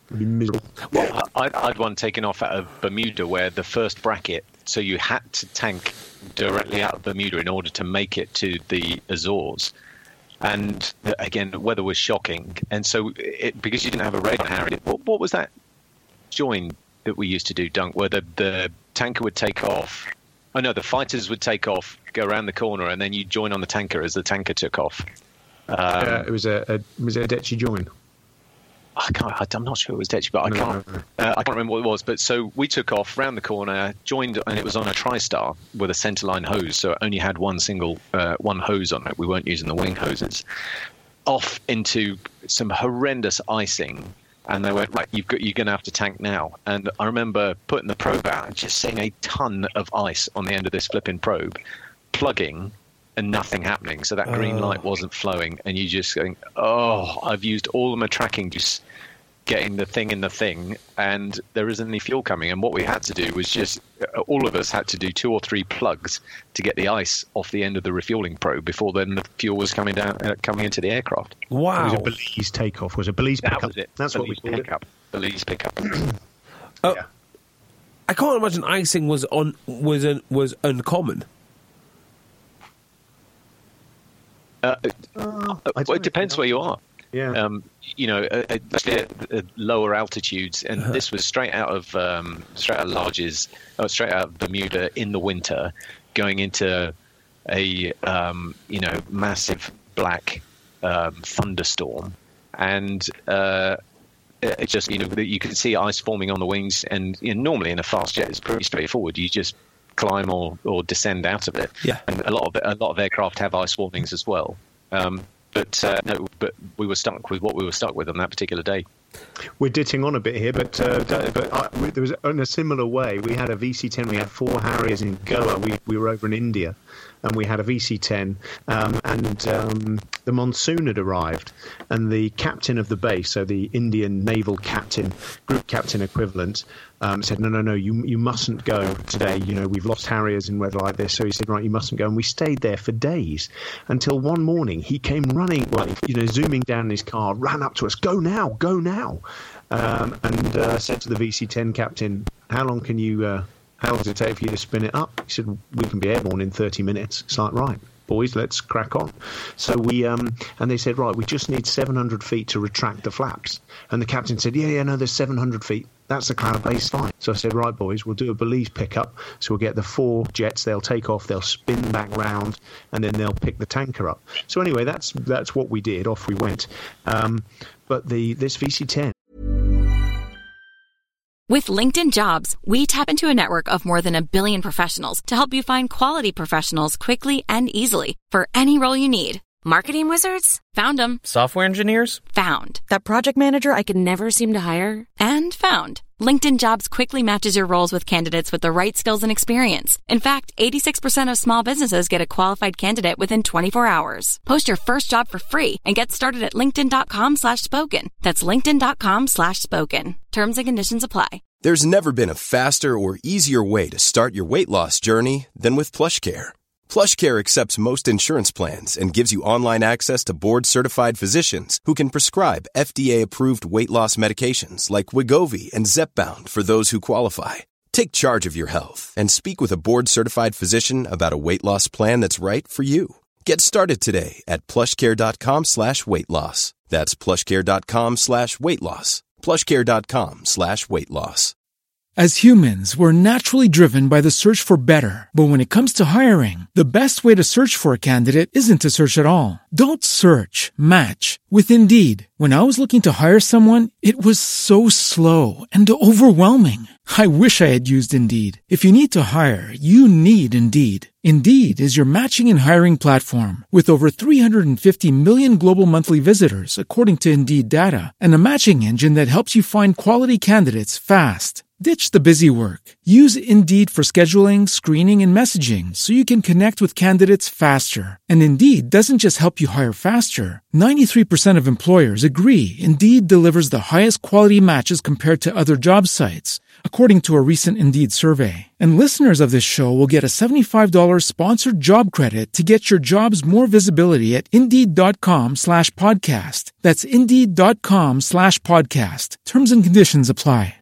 It'd be miserable. Well, I'd, I'd one taken off out of Bermuda where the first bracket, so you had to tank directly out of Bermuda in order to make it to the Azores. And again, the weather was shocking. And so it, because you didn't have a radar, Harry, what, what was that join that we used to do, Dunk, where the, the tanker would take off? Oh, no, the fighters would take off, go around the corner, and then you'd join on the tanker as the tanker took off. Um, uh, it was a, a was it a Dechi join? I can't, I'm not sure it was Dechi, but I No, can't. no, no. Uh, I can't remember what it was. But so we took off round the corner, joined, and it was on a TriStar with a centerline hose, so it only had one single uh, one hose on it. We weren't using the wing hoses. Off into some horrendous icing, and they went, right, you've got, you're going to have to tank now. And I remember putting the probe out and just seeing a ton of ice on the end of this flipping probe, plugging, and nothing happening. So that green Oh. light wasn't flowing, and you just think, oh, I've used all of my tracking juice getting the thing in the thing, and there isn't any fuel coming. And what we had to do was just, all of us had to do two or three plugs to get the ice off the end of the refueling probe before then the fuel was coming down, uh, coming into the aircraft. It Wow. was a Belize takeoff. Was a Belize That pickup. was it. That's what we Belize called it. pickup. Belize pickup. Oh, Yeah. I can't imagine icing was on was un, was uncommon. Uh, I well, don't it depends know. where you are. Yeah. Um, you know, uh, especially at, at lower altitudes, and uh-huh. this was straight out of um, straight out of Larges, oh, straight out of Bermuda in the winter, going into a um, you know massive black um, thunderstorm, and uh, it just you know you can see ice forming on the wings, and you know, normally in a fast jet it's pretty straightforward. You just climb or, or descend out of it. Yeah. And a lot of a lot of aircraft have ice warnings as well. Um, But uh, no, but we were stuck with what we were stuck with on that particular day. We're ditching on a bit here, but uh, but I, we, there was in a similar way. We had a V C ten. We had four Harriers in Goa. We we were over in India, and we had a V C ten. Um, and um, the monsoon had arrived, and the captain of the base, so the Indian naval captain, group captain equivalent, um, said, "No, no, no, you you mustn't go today. You know, we've lost Harriers in weather like this." So he said, "Right, you mustn't go." And we stayed there for days until one morning he came running, well, you know, zooming down in his car, ran up to us, "Go now, go now." Um, and uh, said to the V C ten captain, "How long can you? Uh, how long does it take for you to spin it up?" He said, "We can be airborne in thirty minutes." It's like, right, boys, let's crack on. So we um, and they said, right, we just need seven hundred feet to retract the flaps. And the captain said, "Yeah, yeah, no, there's seven hundred feet. That's the cloud base fine." So I said, right, boys, we'll do a Belize pickup. So we'll get the four jets. They'll take off. They'll spin back round, and then they'll pick the tanker up. So anyway, that's that's what we did. Off we went. Um, but the this V C ten. With LinkedIn Jobs, we tap into a network of more than a billion professionals to help you find quality professionals quickly and easily for any role you need. Marketing wizards? Found them. Software engineers? Found. That project manager I could never seem to hire? And found. LinkedIn Jobs quickly matches your roles with candidates with the right skills and experience. In fact, eighty-six percent of small businesses get a qualified candidate within twenty-four hours. Post your first job for free and get started at linkedin.com slash spoken. That's linkedin.com slash spoken. Terms and conditions apply. There's never been a faster or easier way to start your weight loss journey than with PlushCare. PlushCare accepts most insurance plans and gives you online access to board-certified physicians who can prescribe F D A-approved weight loss medications like Wegovy and Zepbound for those who qualify. Take charge of your health and speak with a board-certified physician about a weight loss plan that's right for you. Get started today at plushcare.com slash weight loss. That's plushcare.com slash weight loss. plushcare.com slash weight loss. As humans, we're naturally driven by the search for better. But when it comes to hiring, the best way to search for a candidate isn't to search at all. Don't search, match with Indeed. When I was looking to hire someone, it was so slow and overwhelming. I wish I had used Indeed. If you need to hire, you need Indeed. Indeed is your matching and hiring platform with over three hundred fifty million global monthly visitors, according to Indeed data, and a matching engine that helps you find quality candidates fast. Ditch the busy work. Use Indeed for scheduling, screening, and messaging so you can connect with candidates faster. And Indeed doesn't just help you hire faster. ninety-three percent of employers agree Indeed delivers the highest quality matches compared to other job sites. according to a recent Indeed survey. And listeners of this show will get a seventy-five dollars sponsored job credit to get your jobs more visibility at Indeed.com slash podcast. That's Indeed.com slash podcast. Terms and conditions apply.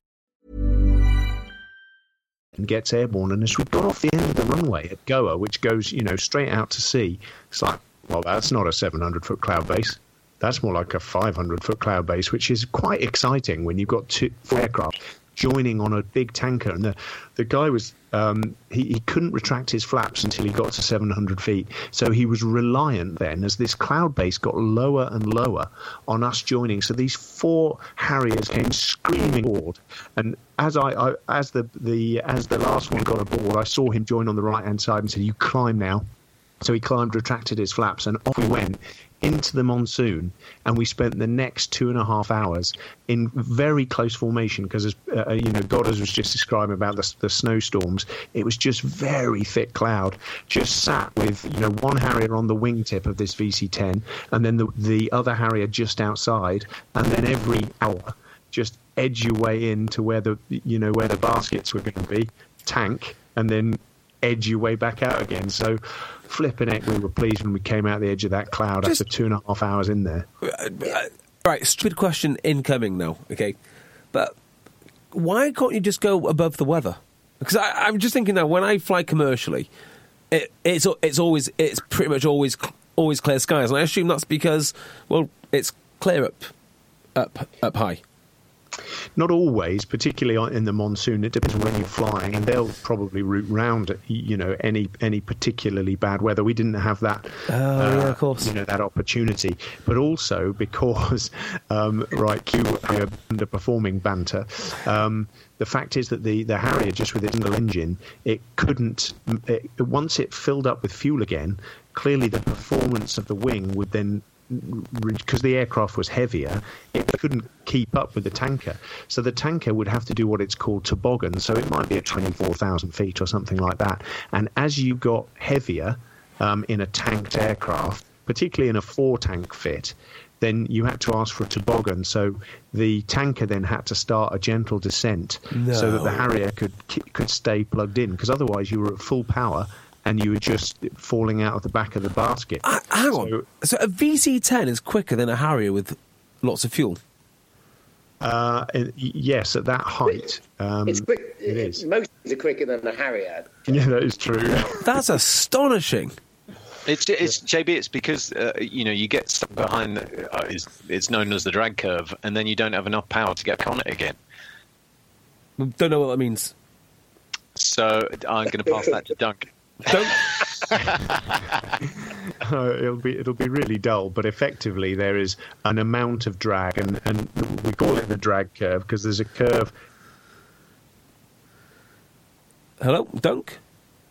And gets airborne, and as we got off the end of the runway at Goa, which goes, you know, straight out to sea, it's like, well, that's not a seven hundred foot cloud base. That's more like a five hundred foot cloud base, which is quite exciting when you've got two aircraft joining on a big tanker. And the, the guy was, um, he, he couldn't retract his flaps until he got to seven hundred feet. So he was reliant then, as this cloud base got lower and lower, on us joining. So these four Harriers came screaming aboard. And as I, I as the, the as the last one got aboard, I saw him join on the right-hand side and said, "You climb now." So he climbed, retracted his flaps, and off we went into the monsoon, and we spent the next two and a half hours in very close formation because, as uh, you know, Goddard was just describing about the, the snowstorms. It was just very thick cloud. Just sat with, you know, one Harrier on the wingtip of this V C ten, and then the the other Harrier just outside, and then every hour just edge your way in to where the you know where the baskets were going to be, tank, and then edge your way back out again. So flipping heck, we were pleased when we came out the edge of that cloud Just, after two and a half hours in there. Uh, right, stupid question incoming now, okay? But why can't you just go above the weather? Because I, I'm just thinking now, when I fly commercially, it, it's it's always it's pretty much always always clear skies, and I assume that's because, well, it's clear up up up high. Not always, particularly in the monsoon. It depends on when you're flying, and they'll probably route round, you know, any any particularly bad weather. We didn't have that, oh, uh, yeah, of course, you know, that opportunity. But also because, um, right, cue uh, underperforming banter. Um, the fact is that the, the Harrier, just with its single engine, it couldn't. It, once it filled up with fuel again, clearly the performance of the wing would then, because the aircraft was heavier, it couldn't keep up with the tanker. So the tanker would have to do what it's called toboggan. So it might be at twenty-four thousand feet or something like that. And as you got heavier um, in a tanked aircraft, particularly in a four-tank fit, then you had to ask for a toboggan. So the tanker then had to start a gentle descent no. so that the Harrier could could stay plugged in, because otherwise you were at full power and you were just falling out of the back of the basket. Uh, hang so, on. So a V C ten is quicker than a Harrier with lots of fuel? Uh, yes, at that height. Um, it's quick. It is. Most things are quicker than a Harrier. Yeah, that is true. That's astonishing. It's, it's J B. It's because uh, you know you get stuck behind. Uh, it's, it's known as the drag curve, and then you don't have enough power to get on it again. Don't know what that means. So I'm going to pass that to Dunk. Don't. uh, it'll be it'll be really dull, but effectively there is an amount of drag, and, and we call it the drag curve because there's a curve. Hello, Dunk.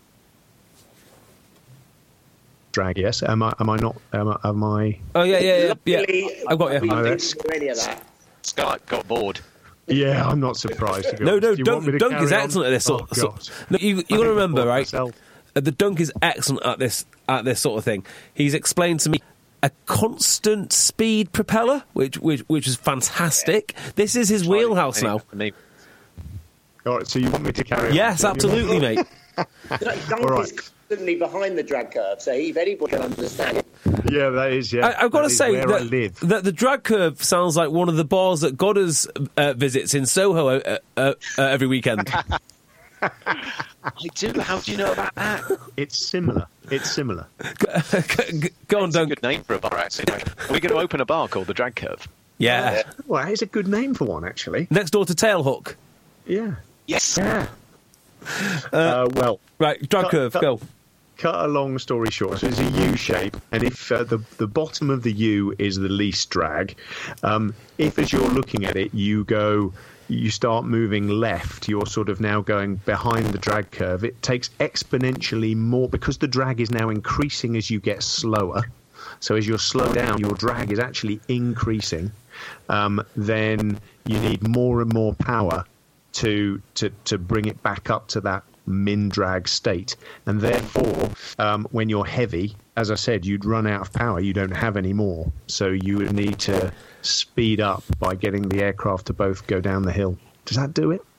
Drag, yes. Am I? Am I not? Am I? Am I... Oh yeah, yeah, yeah. yeah. I've got you. We didn't do any of that. Scott got bored. Yeah, I'm not surprised. To be no, honest. no, Do you Dunk, want me to Dunk carry is on? excellent at this sort. Oh, sort no, you you got to remember, right? Myself. The Dunk is excellent at this at this sort of thing. He's explained to me a constant speed propeller, which which which is fantastic. Yeah. This is his wheelhouse now. All right, so you want me to carry on? Yes, absolutely, mate. Dunk right. is constantly behind the drag curve, so if anybody can understand it. Yeah, that is, yeah. I, I've got that to say that, that the drag curve sounds like one of the bars that Goddard's uh, visits in Soho uh, uh, uh, every weekend. I do. How do you know about that? It's similar. It's similar. Go on, Dunk. It's a good name for a bar, actually. Are we going to open a bar called the Drag Curve? Yeah. Uh, well, that is a good name for one, actually. Next door to Tailhook. Yeah. Yes. Yeah. Uh, uh, well. Right, drag cut, curve, cut, go. Cut a long story short, so it's a U shape, and if uh, the the bottom of the U is the least drag, um, if as you're looking at it, you go, you start moving left, you're sort of now going behind the drag curve. It takes exponentially more because the drag is now increasing as you get slower. So as you're slow down, your drag is actually increasing. Um, then you need more and more power to to to bring it back up to that min drag state, and therefore um, when you're heavy, as I said, you'd run out of power. You don't have any more, so you would need to speed up by getting the aircraft to both go down the hill. Does that do it?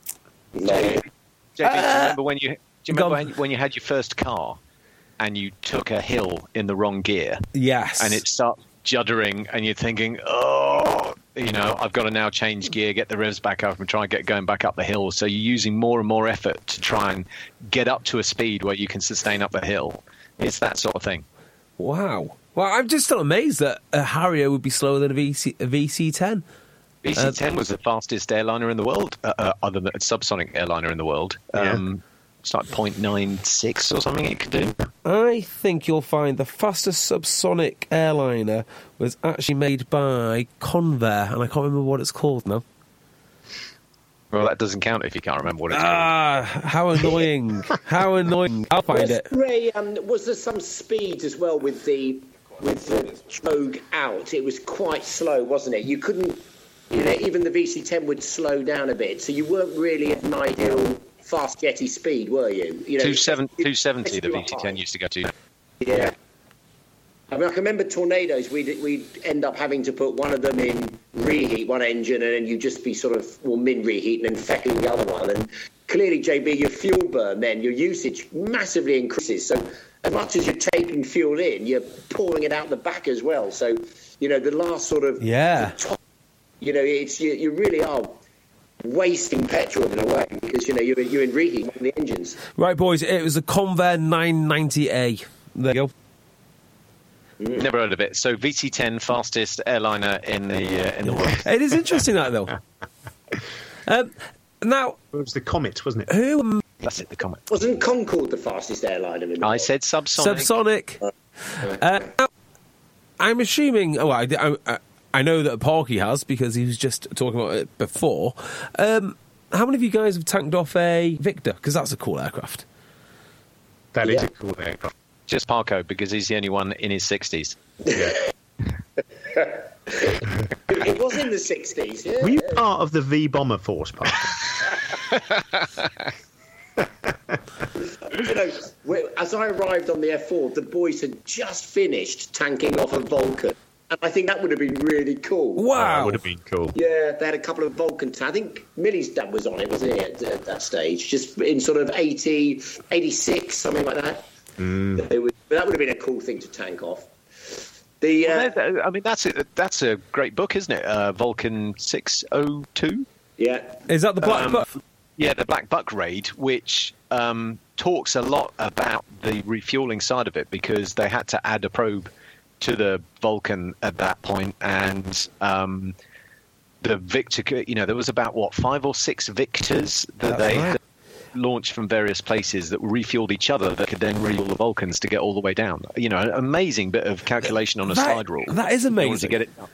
No. J B, do you Uh, remember when you do you go remember on. when you had your first car and you took a hill in the wrong gear Yes. and it starts juddering and you're thinking, oh, you know, I've got to now change gear, get the revs back up and try and get going back up the hill. So you're using more and more effort to try and get up to a speed where you can sustain up the hill. It's that sort of thing. Wow. Well, I'm just still amazed that a Harrier would be slower than a, V C, a V C ten. V C ten was the fastest airliner in the world, uh, uh, other than a subsonic airliner in the world. Um, Yeah. It's like point nine six or something it could do. I think you'll find the fastest subsonic airliner was actually made by Convair, and I can't remember what it's called now. Well, that doesn't count if you can't remember what it's called. Ah, how annoying. How annoying. I'll find was, it. Ray, um, was there some speed as well with the with the choke out? It was quite slow, wasn't it? You couldn't, you know, even the V C ten would slow down a bit, so you weren't really at an ideal fast jetty speed, were you? You know, two seventy, two seventy it- the V C ten used to go to. Yeah. I mean, I can remember Tornadoes. We'd, we'd end up having to put one of them in reheat, one engine, and then you'd just be sort of, well, min reheat and then fecking the other one. And clearly, J B, your fuel burn then, your usage massively increases. So as much as you're taking fuel in, you're pouring it out the back as well. So, you know, the last sort of... Yeah. Top, you know, it's you, you really are wasting petrol in a way because, you know, you're, you're in reheat on the engines. Right, boys, it was a Convair nine ninety A. There you go. Never heard of it. So V C ten, fastest airliner in the uh, in the world. It is interesting, that, though. Um, now, It was the Comet, wasn't it? who... Um, That's it, the comment. Wasn't Concorde the fastest airliner in the I world? said subsonic. Subsonic. Uh, now, I'm assuming... Oh, I, I, I know that Parky has, because he was just talking about it before. Um, how many of you guys have tanked off a Victor? Because that's a cool aircraft. That is Yeah. a cool aircraft. Just Parko, because he's the only one in his sixties. Yeah. It was in the sixties, yeah. Were you part of the V Bomber Force, Park? You know, we- as I arrived on the F four, the boys had just finished tanking off a Vulcan. And I think that would have been really cool. Wow. That would have been cool. Yeah, they had a couple of Vulcan tanks. I think Millie's dad was on it, wasn't he, at, at that stage? Just in sort of eighty, eighty-six, something like that. Mm. It would, that would have been a cool thing to tank off. The uh, Well, I mean, that's a, that's a great book, isn't it? Uh, Vulcan six oh two? Yeah. Is that the Black Um, Buck? Yeah, the Black Buck raid, which um, talks a lot about the refueling side of it, because they had to add a probe to the Vulcan at that point, and um, the Victor, you know, there was about, what, five or six Victors that That's they right. had launched from various places that refueled each other that could then refuel the Vulcans to get all the way down. You know, an amazing bit of calculation on a That- slide rule. that is in order amazing. To get it done.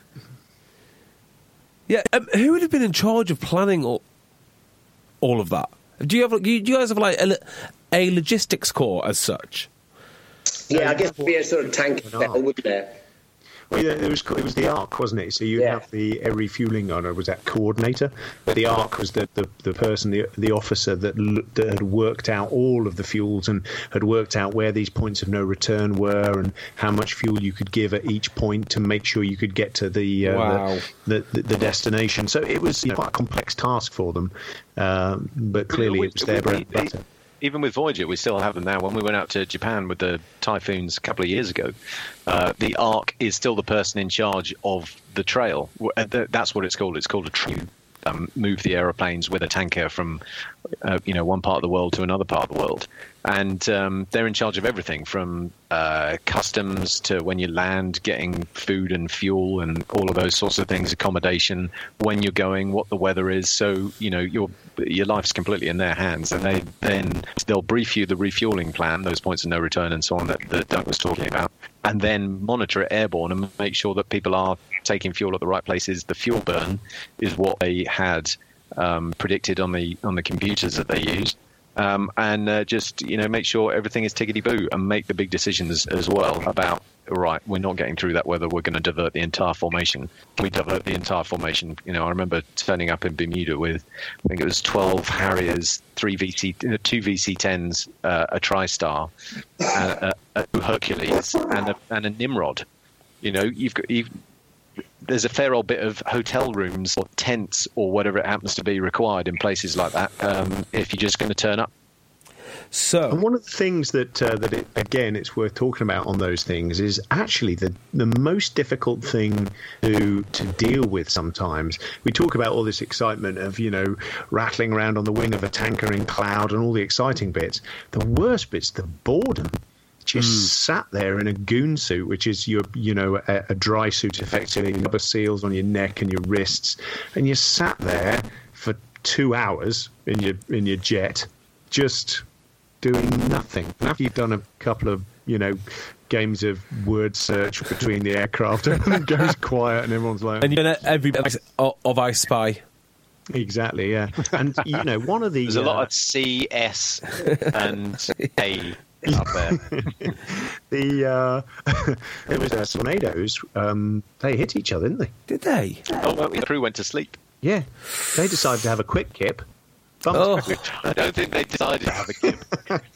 Yeah, um, who would have been in charge of planning all, all of that? Do you have? Do you guys have like a, lo- a logistics corps as such? Yeah, I guess it'd be a sort of tank battle, wouldn't there? Well, yeah, it was it was the ARC, wasn't it? So you Yeah. have the air refueling on, or was that coordinator? But the ARC was the, the, the person, the the officer that, l- that had worked out all of the fuels and had worked out where these points of no return were and how much fuel you could give at each point to make sure you could get to the uh, Wow. the, the, the destination. So it was, you know, quite a complex task for them, um, but clearly We- it was their we- bread and we- butter. Even with Voyager, we still have them now. When we went out to Japan with the Typhoons a couple of years ago, uh, the ARC is still the person in charge of the trail. W- uh, th- That's what it's called. It's called a trail. Um, move the aeroplanes with a tanker from, uh, you know, one part of the world to another part of the world, and um, they're in charge of everything from uh, customs to when you land, getting food and fuel and all of those sorts of things, accommodation, when you're going, what the weather is. So you know your your life's completely in their hands, and they then they'll brief you the refueling plan, those points of no return, and so on that, that Doug was talking about, and then monitor it airborne and make sure that people are taking fuel at the right places. The fuel burn is what they had um, predicted on the on the computers that they used, um, and uh, just you know make sure everything is tickety boo, and make the big decisions as well about, all right, we're not getting through that weather, we're going to divert the entire formation. We divert the entire formation. You know, I remember turning up in Bermuda with, I think it was twelve Harriers, three V C, two V C tens, uh, a TriStar, a, a, a Hercules, and a, and a Nimrod. You know, you've got you've there's a fair old bit of hotel rooms or tents or whatever it happens to be required in places like that um, if you're just going to turn up. So, and one of the things that uh, that it, again it's worth talking about on those things is actually the the most difficult thing to to deal with. Sometimes we talk about all this excitement of, you know, rattling around on the wing of a tanker in cloud and all the exciting bits. The worst bit's the boredom. Just mm. sat there in a goon suit, which is your, you know, a, a dry suit, effectively, rubber seals on your neck and your wrists, and you sat there for two hours in your in your jet, just doing nothing. And after you've done a couple of, you know, games of word search between the aircraft, and it goes quiet, and everyone's like, and you know every bit of I Spy. Exactly, yeah. And you know, one of the there's a uh, lot of C, S, and A. Up there. the uh, it was uh, tornadoes. Um, they hit each other, didn't they? Did they? Oh, well, the crew went to sleep. Yeah, they decided to have a quick kip. Oh. I don't think they decided to have a kip.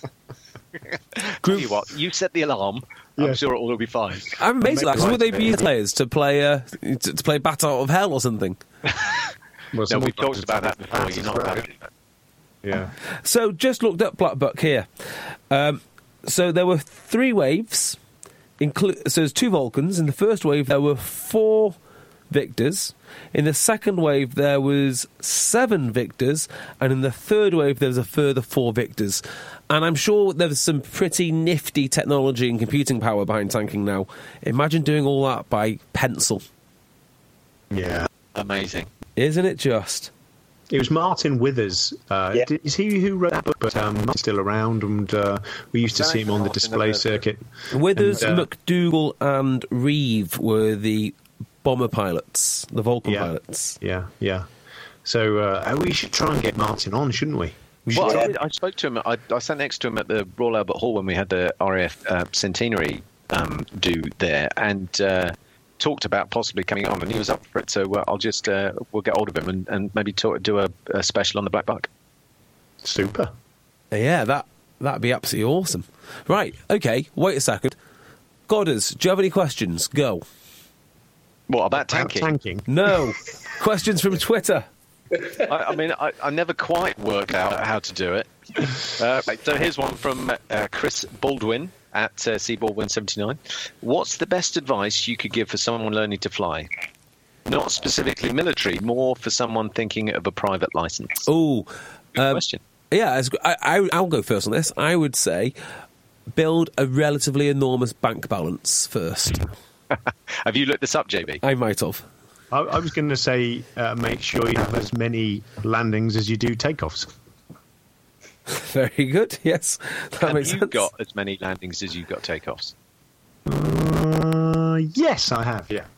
Tell you what, you set the alarm. I'm Yeah. sure it will be fine. I'm amazed. Like, Right. would they be players to play uh, to, to play Bat Out of Hell or something? Well, No, someone we've talked got about that to- before. You're not allowed to do that. Yeah. So just looked up Black Buck here. Um, so there were three waves. Inclu- so there's two Vulcans. In the first wave, there were four Victors. In the second wave, there was seven Victors. And in the third wave, there was a further four Victors. And I'm sure there's some pretty nifty technology and computing power behind tanking now. Imagine doing all that by pencil. Yeah. Amazing. Isn't it just? It was Martin Withers. Uh, Yeah. Is he who wrote that book? But um, Martin's still around, and uh, we used to see him on the display circuit. Withers, And, uh, McDougall and Reeve were the bomber pilots, the Vulcan Yeah. pilots. Yeah, yeah. So uh, we should try and get Martin on, shouldn't we? We should Well, try- I, I spoke to him. I, I sat next to him at the Royal Albert Hall when we had the R A F uh, centenary um, do there, and uh, talked about possibly coming on, and he was up for it. So uh, I'll just uh, we'll get hold of him and, and maybe talk, do a, a special on the Black Buck. Super. Yeah, that that'd be absolutely awesome. Right, okay. Wait a second, Godders, do you have any questions? Go. What about About tanking? tanking. No questions from Twitter. I, I mean, I, I never quite worked out how to do it. Uh, so here's one from uh, Chris Baldwin at uh, C Baldwin seventy-nine. What's the best advice you could give for someone learning to fly? Not specifically military, more for someone thinking of a private license. Oh, Good um, question. yeah. As, I, I, I'll go first on this. I would say build a relatively enormous bank balance first. Have you looked this up, J B? I might have. I, I was going to say uh, make sure you have as many landings as you do takeoffs. Very good. Yes, that Have makes you sense. got as many landings as you've got takeoffs? Uh, yes, I have, yeah.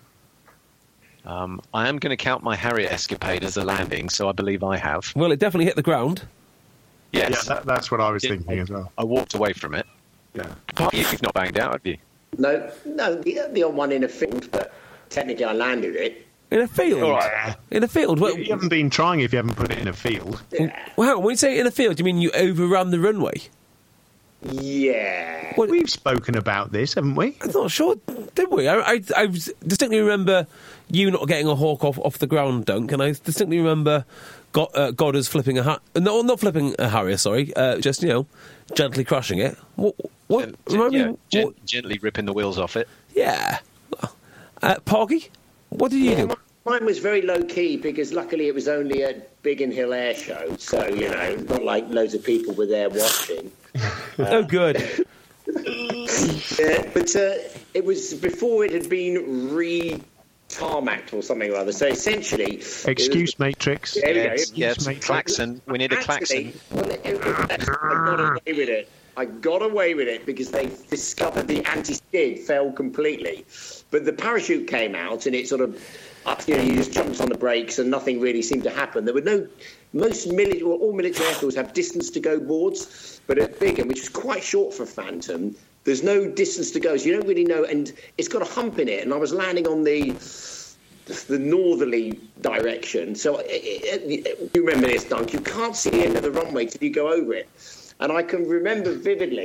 Um, I am going to count my Harrier escapade as a landing, so I believe I have. Well, it definitely hit the ground. Yes. Yeah, that, that's what I was Yeah. thinking as well. I walked away from it. Yeah. You've not banged out, have you? No, no, the, the odd one in a field, but technically I landed it. In a field? All right. In a field? Well, You haven't been trying if you haven't put it in a field. well, when you say in a field, do you mean you overran the runway? Yeah. What- We've spoken about this, haven't we? I'm not sure, did we? I, I, I distinctly remember you not getting a hawk off, off the ground dunk, and I distinctly remember God, uh, Goddard's flipping a... Ha- no, not flipping a Harrier, sorry. Uh, just, you know, gently crushing it. What? what Gen- remind yeah, me... gen- what, gently ripping the wheels off it. yeah. Uh, Poggy, what did you Yeah, do? mine was very low key because luckily it was only a Biggin Hill air show, so you know, not like loads of people were there watching. Oh, good. Yeah, but uh, it was before it had been re-tarmacked or something or other. So essentially, Excuse matrix. There we go. Yes, Excuse yes, matrix. klaxon. We need a Actually, klaxon. well, it, it, I got away with it. I got away with it because they discovered the anti-skid failed completely. But the parachute came out and it sort of, up, you know, you just jumped on the brakes and nothing really seemed to happen. There were no, most military, well, all military airfields have distance to go boards, but at Bigham, which is quite short for Phantom, there's no distance to go, so you don't really know, and it's got a hump in it. And I was landing on the the northerly direction, so it, it, it, you remember this, Dunk? You can't see the end of the runway till you go over it. And I can remember vividly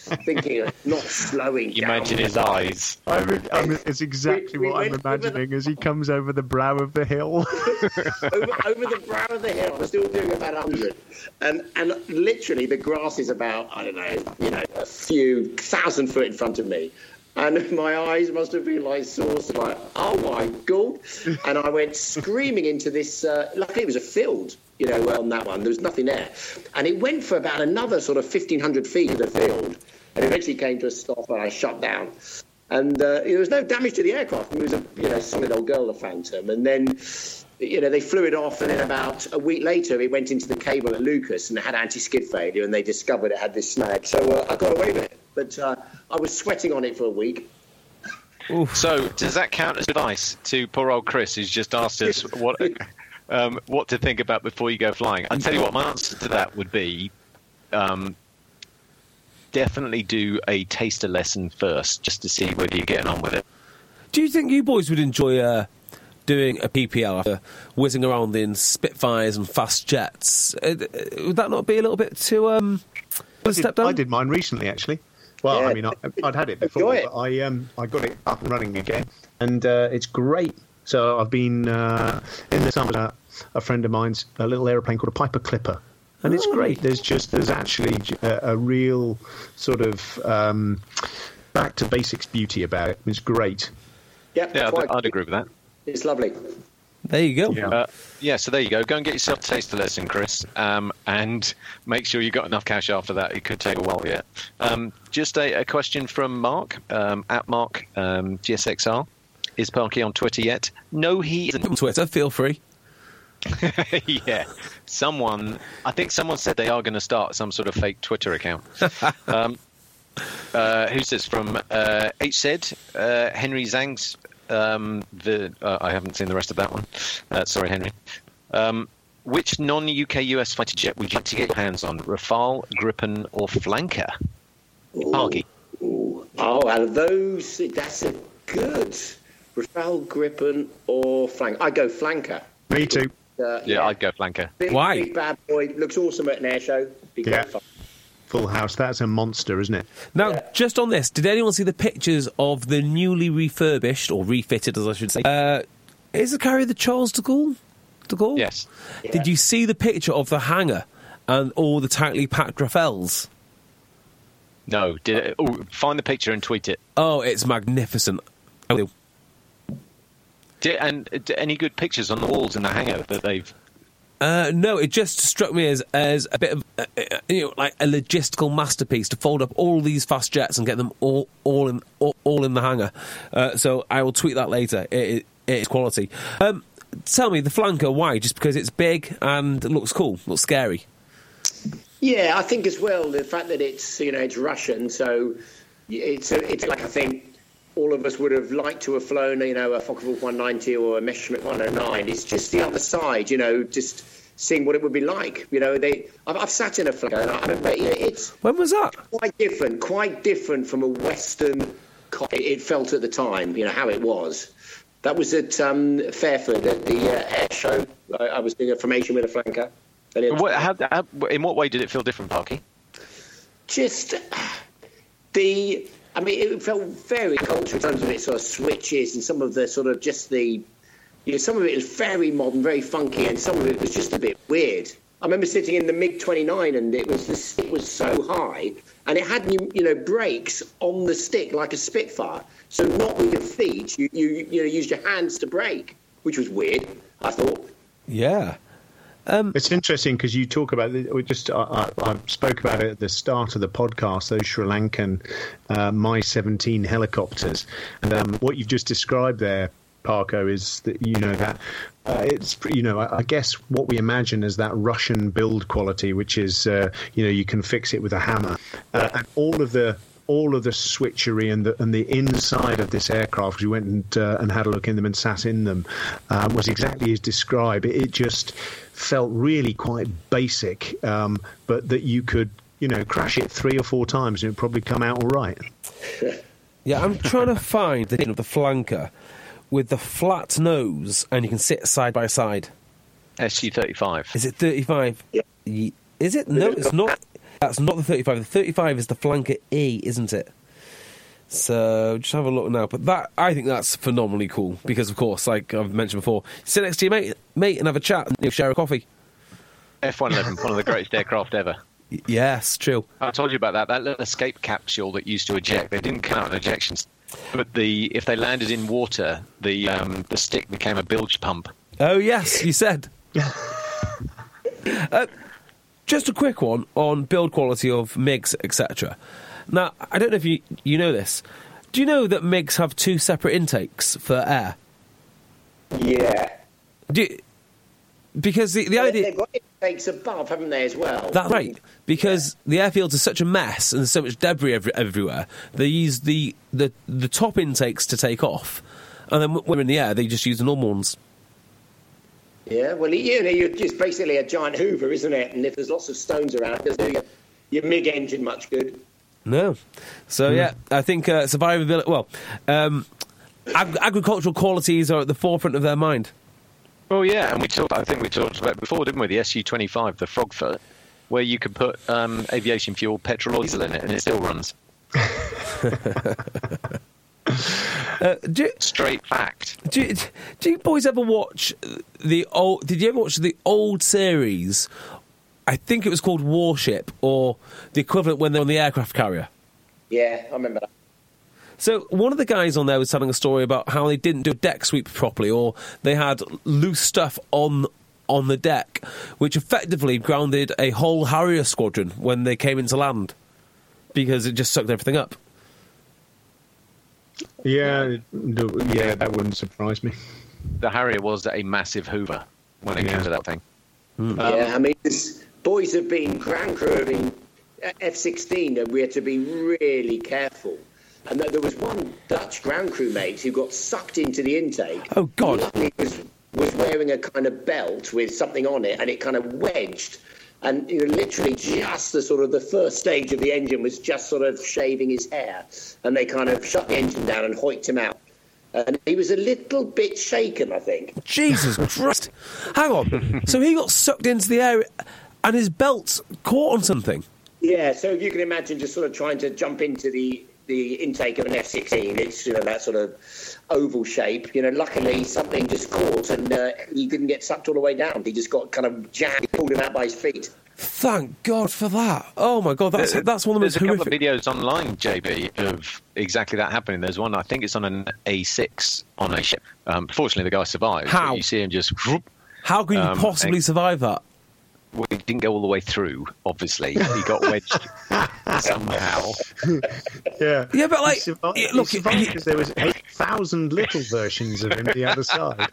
thinking, not slowing You down. imagine his eyes. I mean, I mean, it's exactly We- we what I'm went over the- imagining as he comes over the brow of the hill. over, over the brow of the hill. I'm still doing about one hundred. And, and literally, the grass is about, I don't know, you know, a few thousand foot in front of me. And my eyes must have been like sauce, like, oh my God. And I went screaming into this, uh, luckily it was a field, you know, on that one. There was nothing there. And it went for about another sort of fifteen hundred feet of the field. And eventually came to a stop and I shut down. And uh, there was no damage to the aircraft. It was a you know, solid old girl, the Phantom. And then, you know, they flew it off. And then about a week later, it went into the cable at Lucas and it had anti-skid failure. And they discovered it had this snag. So uh, I got away with it. But uh, I was sweating on it for a week. Oof. So does that count as advice to poor old Chris, who's just asked us what um, what to think about before you go flying? I'll tell you what, my answer to that would be um, definitely do a taster lesson first, just to see whether you're getting on with it. Do you think you boys would enjoy uh, doing a P P L after whizzing around in Spitfires and fast jets? Uh, would that not be a little bit too um, I a step did, down? I did mine recently, actually. Well, Yeah. I mean, I, I'd had it before, Enjoy it. but I um, I got it up and running again, and uh, it's great. So I've been uh, in the summer. Uh, a friend of mine's a little aeroplane called a Piper Clipper, and it's great. There's just there's actually a, a real sort of um, back to basics beauty about it. It's great. Yep, Yeah, quite- I'd, I'd agree with that. It's lovely. There you go. Yeah. Uh, yeah, so there you go. Go and get yourself a taster lesson, Chris, um, and make sure you got enough cash after that. It could take a while yet. Um, just a, a question from Mark, um, at Mark um, G S X R. Is Parky on Twitter yet? No, he isn't. On Twitter, feel free. Yeah, someone, I think someone said they are going to start some sort of fake Twitter account. um, uh, who's this from? Uh, H said, uh, Henry Zhang's, um, the, uh, I haven't seen the rest of that one. Uh, sorry, Henry. Um, which non-U K U S fighter jet would you like to get your hands on? Rafale, Gripen, or Flanker? Parky. Ooh. Oh, out of those, that's a good Rafale, Gripen, or Flanker. I go Flanker. Me too. Uh, Yeah, I'd go Flanker. Big, Why? Big bad boy. Looks awesome at an air show. Be Yeah. great fun. Full house. That's a monster, isn't it? Now, just on this, did anyone see the pictures of the newly refurbished, or refitted as I should say, uh, is the carrier the Charles de Gaulle? De Gaulle? Yes. Did you see the picture of the hangar and all the tightly packed Rafales? No. Did it, oh, find the picture and tweet it. Oh, it's magnificent. I will. Did, and uh, any good pictures on the walls in the hangar that they've... Uh, no, it just struck me as as a bit of uh, uh, you know, like a logistical masterpiece to fold up all these fast jets and get them all all in all, all in the hangar. Uh, so I will tweet that later. It, it, it is quality. Um, tell me the Flanker, why? Just because it's big and it looks cool, looks scary. Yeah, I think as well the fact that it's you know it's Russian, so it's a, it's like I think all of us would have liked to have flown you know a Focke-Wulf one ninety or a Messerschmitt one oh nine. It's just the other side, you know, just seeing what it would be like. You know, they I've, I've sat in a Flanker, and I, I mean, it's When was that? quite different, quite different from a Western. co- It felt at the time, you know, how it was. That was at um, Fairford at the uh, air show. I, I was doing a formation with a Flanker. And it was What, how, how, in what way did it feel different, Parky? just the. I mean, it felt very cultural in terms of its sort of switches and some of the sort of just the. You know, some of it was very modern, very funky, and some of it was just a bit weird. I remember sitting in the MiG twenty-nine, and it was just, it was so high, and it had you you know brakes on the stick like a Spitfire. So not with your feet, you you you know used your hands to brake, which was weird. I thought. Yeah. It's interesting because you talk about it. We just I, I, I spoke about it at the start of the podcast. Those Sri Lankan uh, Mi seventeen helicopters, and um, what you've just described there, Parko, is that you know that uh, it's you know I, I guess what we imagine as that Russian build quality, which is uh, you know you can fix it with a hammer, uh, and all of the. all of the switchery and the and the inside of this aircraft, because we went and, uh, and had a look in them and sat in them, um, was exactly as described. It, it just felt really quite basic, um, but that you could, you know, crash it three or four times and it'd probably come out all right. Yeah, I'm trying to find the of the Flanker with the flat nose and you can sit side by side. S G thirty-five. Is it thirty-five? Yeah. Ye- Is it? No, it's not. That's not the thirty-five. The thirty-five is the Flanker E, isn't it? So just have a look now. But that, I think that's phenomenally cool because, of course, like I've mentioned before, sit next to your mate, mate and have a chat and you know, share a coffee. F one eleven, one of the greatest aircraft ever. Y- yes, true. I told you about that. That little escape capsule that used to eject. They didn't count on ejections, but the if they landed in water, the um, the stick became a bilge pump. Oh yes, you said. uh, just a quick one on build quality of MiGs, et cetera. Now, I don't know if you you know this. Do you know that MiGs have two separate intakes for air? Yeah. Do you, because the, the Well, idea... They've got intakes above, haven't they, as well? That's right. Because the airfields are such a mess and there's so much debris every, everywhere, they use the, the, the top intakes to take off. And then when we're in the air, they just use the normal ones. Yeah, well, you know, you're just basically a giant Hoover, isn't it? And if there's lots of stones around, it doesn't do your, your MiG engine much good. No. So, mm. yeah, I think uh, survivability... Well, um, ag- agricultural qualities are at the forefront of their mind. Well, yeah, and we talked. I think we talked about it before, didn't we? The S U twenty-five, the Frogfoot, where you could put um, aviation fuel, petrol, or diesel in it, and it still runs. uh, do you, Straight fact. Do you, do you boys ever watch the old... Did you ever watch the old series... I think it was called Warship, or the equivalent when they're on the aircraft carrier. Yeah, I remember that. So one of the guys on there was telling a story about how they didn't do a deck sweep properly, or they had loose stuff on on the deck, which effectively grounded a whole Harrier squadron when they came into land, because it just sucked everything up. Yeah, yeah, that wouldn't surprise me. The Harrier was a massive Hoover when it Yeah. came to that thing. Mm. Um, yeah, I mean, this, boys have been ground crewing F sixteen, and we had to be really careful. And there was one Dutch ground crew mate who got sucked into the intake. Oh, God. He was, was wearing a kind of belt with something on it, and it kind of wedged. And you know, literally just the sort of the first stage of the engine was just sort of shaving his hair. And they kind of shut the engine down and hoiked him out. And he was a little bit shaken, I think. Jesus Christ. Hang on. So he got sucked into the air and his belt caught on something? Yeah, so if you can imagine just sort of trying to jump into the, the intake of an F sixteen, it's, you know, that sort of oval shape. You know, luckily something just caught and uh, he didn't get sucked all the way down. He just got kind of jammed, pulled him out by his feet. Thank God for that. Oh, my God, that's that's one of the most There's a horrific... couple of videos online, J B, of exactly that happening. There's one, I think it's on an A six on a ship. Um, fortunately, the guy survived. How? You see him just... How can you um, possibly and, survive that? Well, he didn't go all the way through, obviously. He got wedged somehow. Yeah, yeah, but like, he survived, it, look, he survived because there was eight thousand little versions of him the other side.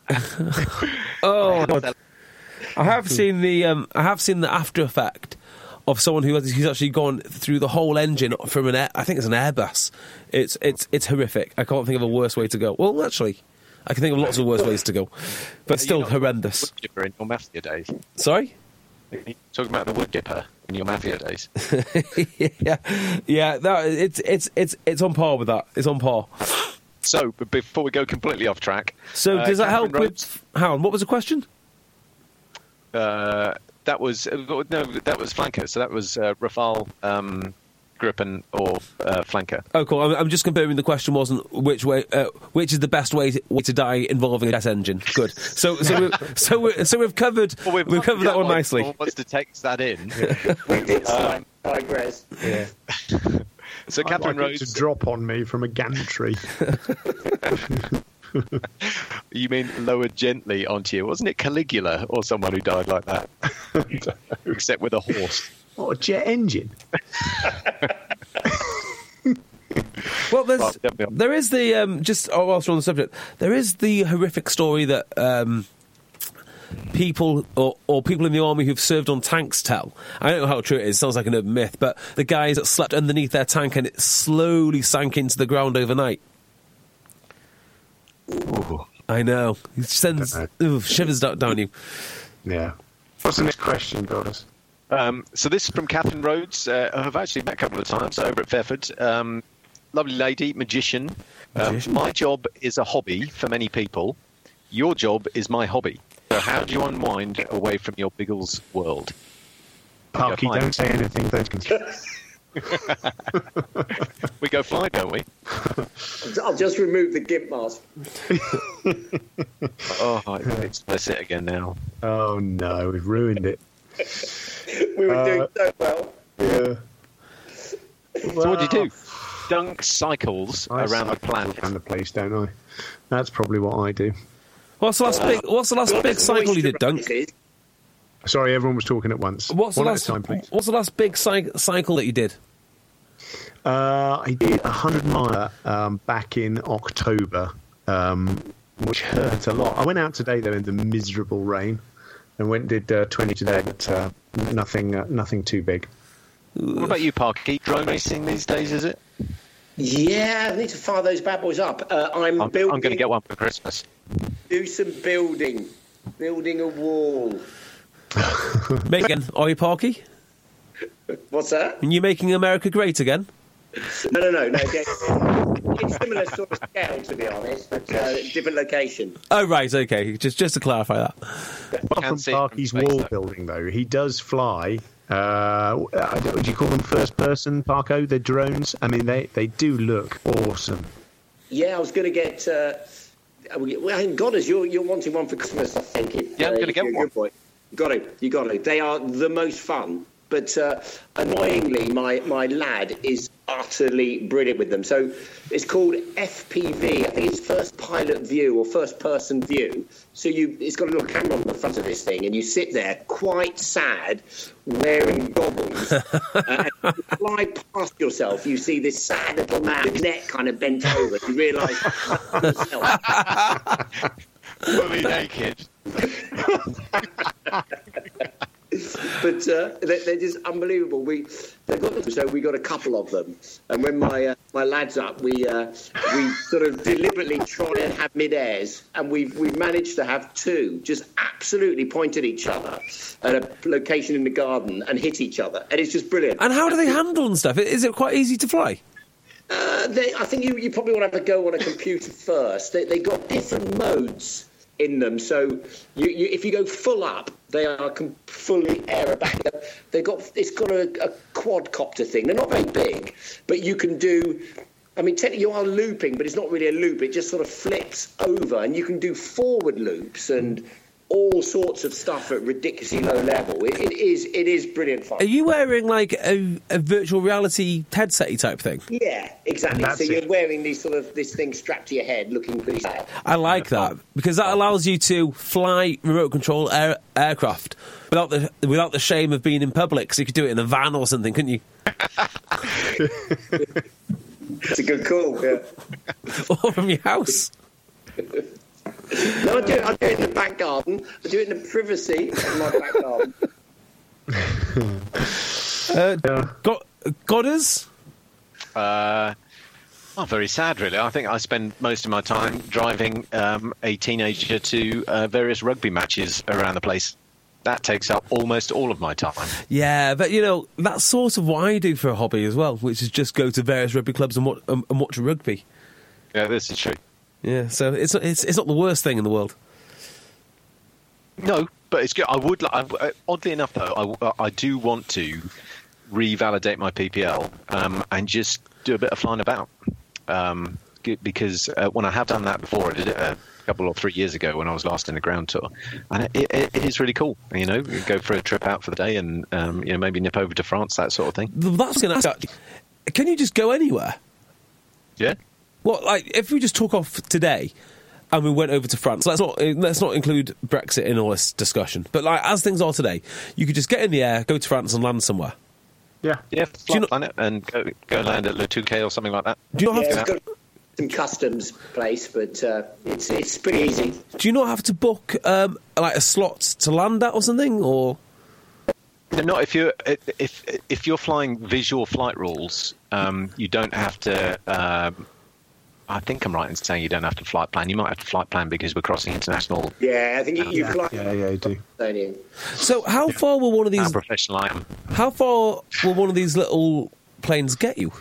Oh, God. I have seen the um, I have seen the after effect of someone who has who's actually gone through the whole engine from an air, I think it's an Airbus. It's it's it's horrific. I can't think of a worse way to go. Well, actually, I can think of lots of worse ways to go, but still horrendous. Wood dipper in your mafia days. Sorry? Talking about the wood dipper in your mafia days. yeah, yeah. That, it's it's it's it's on par with that. It's on par. So, but before we go completely off track, so uh, does that Catherine help with Howland? What was the question? Uh, that was uh, no, that was flanker. So that was uh, Rafale, um, Gripen, or uh, flanker. Oh, cool. I'm, I'm just confirming the question wasn't which way, uh, which is the best way to, way to die involving a jet engine. Good. So, so, we, so, we, so we've covered well, we've, we've covered that one like, nicely. Wants to take that in. We did um, digress. Yeah. So I'd Catherine like Rhodes it to drop on me from a gantry. You mean lowered gently onto you? Wasn't it Caligula or someone who died like that? Except with a horse. What, a jet engine? Well, there's, Right, definitely. there is the um, just oh, whilst we're on the subject, there is the horrific story that um, people or, or people in the army who've served on tanks tell. I don't know how true it is. It sounds like an urban myth, but the guys that slept underneath their tank and it slowly sank into the ground overnight. Ooh. I know. It sends ooh, shivers down, down you. Yeah. What's the next question, Doris? Um, so this is from Catherine Rhodes. Uh, I've actually met a couple of times over at Fairford. Um, lovely lady, magician. magician. Um, my job is a hobby for many people. Your job is my hobby. So how do you unwind away from your Biggles world? Parky, don't say anything. Don't continue. We go fly, don't we? I'll just remove the gimp mask. Oh, it's explicit again now. Oh no, we've ruined it. We were Uh, doing so well. Yeah. So what do you do? Dunk cycles I around the cycle planet. around the place, don't I? That's probably what I do. What's the last big? What's the last big cycle you did, Dunk? Sorry, everyone was talking at once. What's the One last? at a time, please. What's the last big cy- cycle that you did? Uh, I did a hundred miler um, back in October, um, which hurt a lot. I went out today though in the miserable rain, and went and did uh, twenty today, but uh, nothing, uh, nothing too big. What about you, Parky? Drone racing these days, is it? Yeah, I need to fire those bad boys up. Uh, I'm, I'm, building. I'm going to get one for Christmas. Do some building, building a wall. Megan, are you Parky? What's that? Are you making America great again? No, no, no, no. It's similar sort of scale, to be honest, but uh, different location. Oh right, okay. Just just to clarify that. Apart from Parky's wall building, though, he does fly. Uh, I don't- do you call them first-person, Parko? They're drones. I mean, they, they do look awesome. Yeah, I was going to get. Uh, well, God, as you're you're wanting one for Christmas, I think. If, Yeah, I'm uh, gonna if get you're a one. good boy. Got it. You got it. They are the most fun. But uh, annoyingly, my, my lad is utterly brilliant with them. So it's called F P V. I think it's first pilot view or first person view. So you, it's got a little camera on the front of this thing, and you sit there quite sad, wearing goggles, uh, and you fly past yourself. You see this sad little man, his neck kind of bent over. You realise yourself. Fully naked. But uh, they're, they're just unbelievable. We they've got them, so we got a couple of them. And when my uh, my lad's up, we uh, we sort of deliberately try and have mid-airs, and we've we've managed to have two just absolutely point at each other at a location in the garden and hit each other, and it's just brilliant. And how do they handle and stuff? Is it quite easy to fly? Uh, they, I think you, you probably want to have a go on a computer first. They they got different modes in them, so you, you, if you go full up, they are com- fully aerobatic. They got it's got a, a quadcopter thing. They're not very big, but you can do. I mean, technically you are looping, but it's not really a loop. It just sort of flips over, and you can do forward loops and all sorts of stuff at ridiculously low level. It, it is it is brilliant fun. Are you wearing like a, a virtual reality headset type thing? Yeah, exactly. That's So you're it. wearing these sort of this thing strapped to your head, looking pretty sad. I like that because that allows you to fly remote control air, aircraft without the without the shame of being in public. So you could do it in a van or something, couldn't you? It's a good call. Yeah. Or from your house. No, I do, it, I do it in the back garden. I do it in the privacy of my back garden. Uh, got Godders? Uh, oh, very sad, really. I think I spend most of my time driving um, a teenager to uh, various rugby matches around the place. That takes up almost all of my time. Yeah, but you know that's sort of what I do for a hobby as well, which is just go to various rugby clubs and watch, um, and watch rugby. Yeah, this is true. Yeah, so it's it's it's not the worst thing in the world. No, but it's good. I would, li- I, oddly enough, though, I, I do want to revalidate my P P L um, and just do a bit of flying about. Um, g- because uh, when I have done that before, I did it a couple or three years ago when I was last in the ground tour, and it, it, it is really cool. You know, you go for a trip out for the day, and um, you know, maybe nip over to France, that sort of thing. That's going to ask. Can you just go anywhere? Yeah. What, like, if we just took off today and we went over to France, let's not let's not include Brexit in all this discussion, but like as things are today, you could just get in the air, go to France and land somewhere. Yeah. Yeah, Do you fly not- planet and go, go land at Le Touquet or something like that. Do you not Yeah, have it's got some customs place, but uh, it's it's pretty easy. to? Do you not have to book um, like a slot to land at or something? Or No, not if you're if if you're flying visual flight rules, um, you don't have to. Um, I think I'm right in saying you don't have to flight plan. You might have to flight plan because we're crossing international. Yeah, I think you, you Yeah, fly. yeah, yeah, you do. Don't you? so, how far will one of How these? professional I am. How far will one of these little planes get you?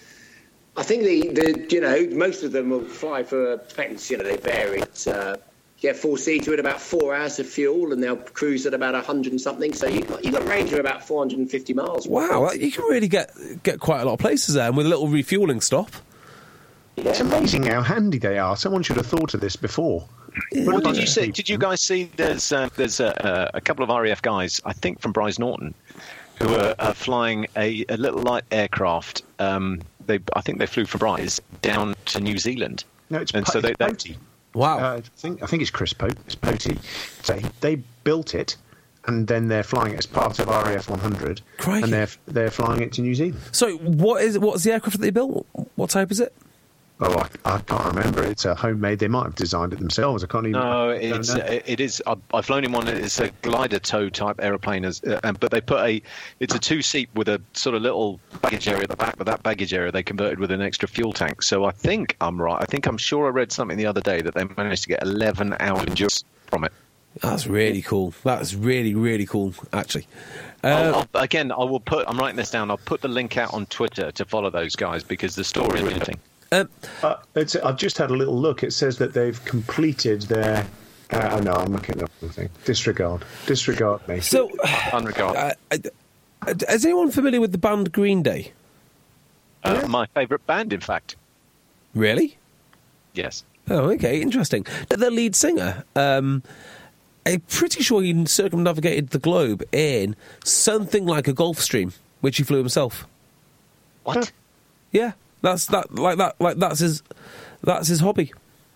I think the, the you know most of them will fly for pence. You know they vary. At, uh, get four-seater at about four hours of fuel, and they'll cruise at about one hundred and something. So you've got, you've got a range of about four hundred fifty miles. Wow, you can really get get quite a lot of places there, and with a little refuelling stop. Yeah. It's amazing how handy they are. Someone should have thought of this before. Yeah. What did you see? Did you guys see? There's uh, there's a, a couple of R A F guys, I think from Bryce Norton, who are, are flying a, a little light aircraft. Um, they, I think they flew from Bryce down to New Zealand. No, it's, and po- so they, it's they, Potey. Wow. Uh, I think I think it's Chris Pote. It's Potey. So he, they built it, and then they're flying it as part of R A F one hundred, Crikey. and they're they're flying it to New Zealand. So what is what's the aircraft that they built? What type is it? Oh, I, I can't remember. It's a homemade. They might have designed it themselves. I can't even. No, it's it is. I've, I've flown in one. It's a glider tow type aeroplane, as, uh, but they put a. It's a two seat with a sort of little baggage area at the back. But that baggage area they converted with an extra fuel tank. So I think I'm right. I think I'm sure I read something the other day that they managed to get eleven hour endurance from it. That's really cool. That's really really cool. Actually, uh, I'll, I'll, again, I will put. I'm writing this down. I'll put the link out on Twitter to follow those guys because the story is really interesting. Um, uh, it's, I've just had a little look. It says that they've completed their. Uh, oh no, I'm looking up something. Disregard. Disregard me. So, unregard. Uh, uh, is anyone familiar with the band Green Day? Uh, yeah. My favourite band, in fact. Really? Yes. Oh, okay, interesting. The lead singer, um, I'm pretty sure he circumnavigated the globe in something like a Gulfstream, which he flew himself. What? Yeah. That's that like that like that's his that's his hobby.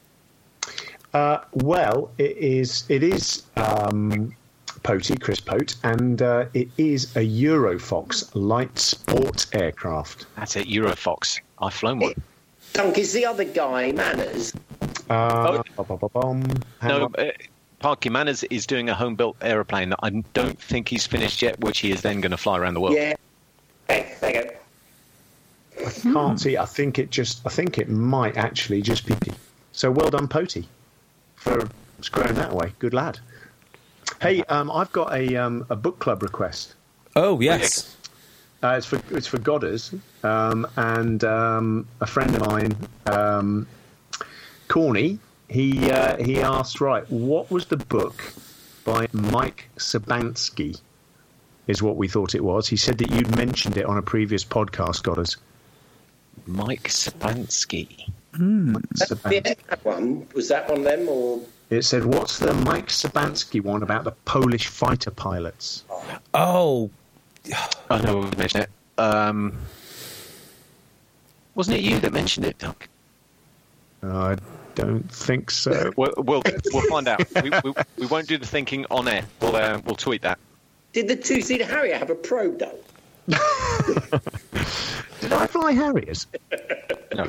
Uh, well, it is it is um, Potey, Chris Pote, and uh, it is a Eurofox light sport aircraft. That's it, Eurofox. I've flown one. Dunk, is the other guy Manners? Uh, oh. No, uh, Parky Manners is doing a home-built aeroplane that I don't think he's finished yet, which he is then going to fly around the world. Yeah. Okay, there you go. I can't see. I think it just. I think it might actually just be. So well done, Potey, for screwing that away. Good lad. Hey, um, I've got a um, a book club request. Oh yes. Uh, it's for it's for Godders, um, and um, a friend of mine, um, Corny. He uh, he asked, right, what was the book by Mike Sabansky? Is what we thought it was. He said that you'd mentioned it on a previous podcast, Godders. Mike Sabansky. Mm. Yeah, that one. Was that one of them, or...? It said, what's the Mike Sabansky one about the Polish fighter pilots? Oh. I know we mentioned it. Um, wasn't it you that mentioned it, Doug? I don't think so. we'll, we'll, we'll find out. We, we, we won't do the thinking on air. We'll, uh, we'll tweet that. Did the two-seater Harrier have a probe, though? Did I fly Harriers? No.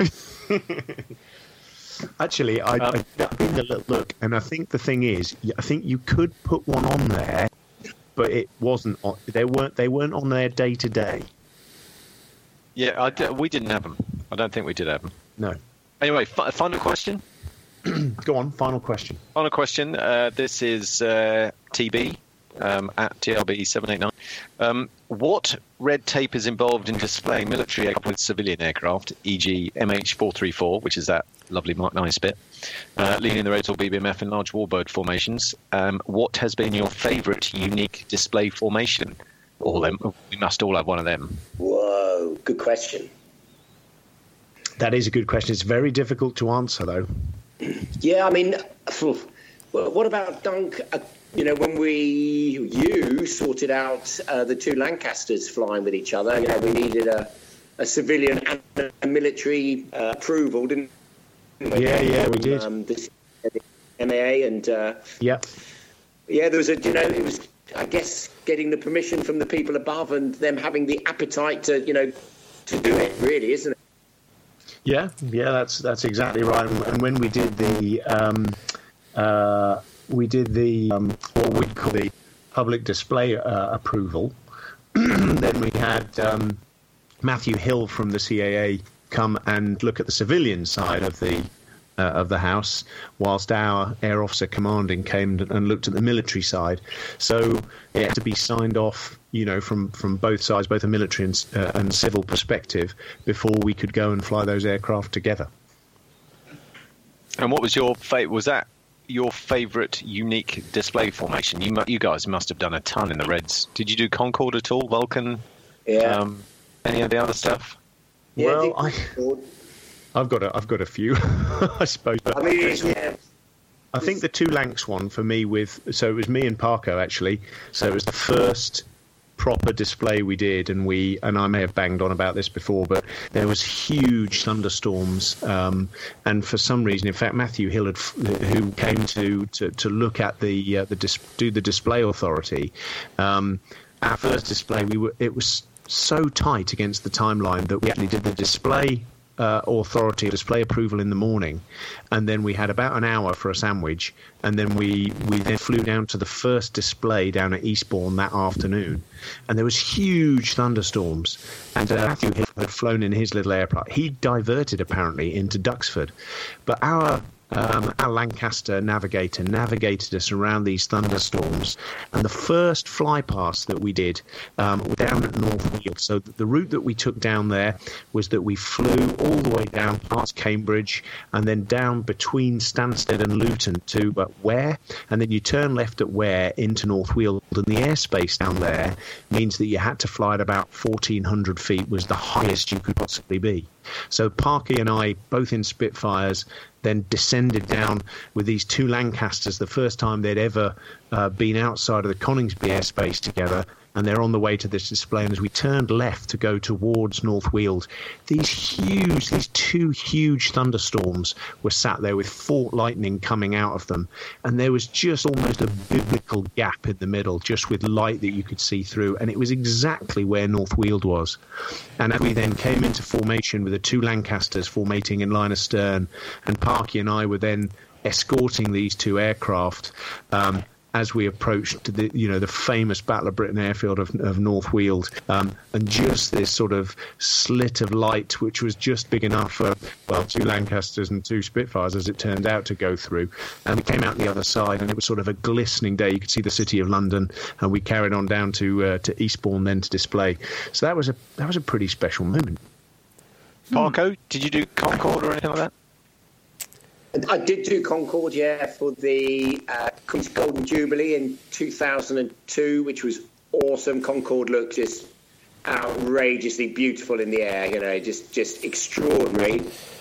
Actually, I, um, I, I did a little look, and I think the thing is, I think you could put one on there, but it wasn't. On, they weren't. They weren't on there day to day. Yeah, I d- we didn't have them. I don't think we did have them. No. Anyway, f- final question. Go on. Final question. Final question. Uh, this is uh, T B. Um, at T L B seven eight nine. Um, what red tape is involved in displaying military aircraft with civilian aircraft, for example M H four thirty-four, which is that lovely Mark nice bit, uh, leading the Rotol B B M F in large warbird formations? Um, what has been your favourite unique display formation? All them. We must all have one of them. Whoa, good question. That is a good question. It's very difficult to answer, though. Yeah, I mean, what about Dunk? Uh, You know, when we, you sorted out uh, the two Lancasters flying with each other, you know, we needed a, a civilian and a military uh, approval, didn't we? Yeah, yeah, we did. Um, the M A A and... Uh, yeah. Yeah, there was a, you know, it was, I guess, getting the permission from the people above and them having the appetite to, you know, to do it, really, isn't it? Yeah, yeah, that's that's exactly right. And when we did the... Um, uh, we did the um, what we call the public display uh, approval. Then we had um, Matthew Hill from the C A A come and look at the civilian side of the uh, of the house, whilst our air officer commanding came and looked at the military side. So it had to be signed off, you know, from, from both sides, both a military and, uh, and civil perspective, before we could go and fly those aircraft together. And what was your fate? Was that your favourite unique display formation? You mu- you guys must have done a ton in the Reds. Did you do Concorde at all? Vulcan? Yeah. Um, any of the other stuff? Yeah, Well, I, Concorde. I've got a, I've got a few, I suppose. But I mean, yeah. I think the two Lancs one for me with so it was me and Parko actually. So it was the first proper display we did, and we and I may have banged on about this before, but there was huge thunderstorms, um, and for some reason, in fact, Matthew Hill had, who came to, to, to look at the uh, the dis- do the display authority. Um, our first display, we were it was so tight against the timeline that we actually did the display Uh, authority display approval in the morning, and then we had about an hour for a sandwich, and then we we then flew down to the first display down at Eastbourne that afternoon, and there was huge thunderstorms, and uh, Matthew Hill had flown in his little airplane. He diverted apparently into Duxford, but our Um, our Lancaster navigator navigated us around these thunderstorms, and the first fly pass that we did um, down at North Weald. So the route that we took down there was that we flew all the way down past Cambridge and then down between Stansted and Luton to uh, Ware, and then you turn left at Ware into North Weald, and the airspace down there means that you had to fly at about fourteen hundred feet was the highest you could possibly be. So Parky and I, both in Spitfires, then descended down with these two Lancasters, the first time they'd ever uh, been outside of the Coningsby airspace together, and they're on the way to this display. And as we turned left to go towards North Weald, these huge, these two huge thunderstorms were sat there with forked lightning coming out of them, and there was just almost a biblical gap in the middle, just with light that you could see through, and it was exactly where North Weald was. And as we then came into formation with the two Lancasters formating in line astern, and Parky and I were then escorting these two aircraft um, as we approached the, you know, the famous Battle of Britain airfield of, of North Weald, um, and just this sort of slit of light, which was just big enough for, well, two Lancasters and two Spitfires, as it turned out, to go through. And we came out the other side, and it was sort of a glistening day. You could see the city of London, and we carried on down to uh, to Eastbourne then to display. So that was a that was a pretty special moment. Parko, did you do Concorde or anything like that? I did do Concorde, yeah, for the uh, Queen's Golden Jubilee in two thousand two, which was awesome. Concorde looked just outrageously beautiful in the air, you know, just just extraordinary.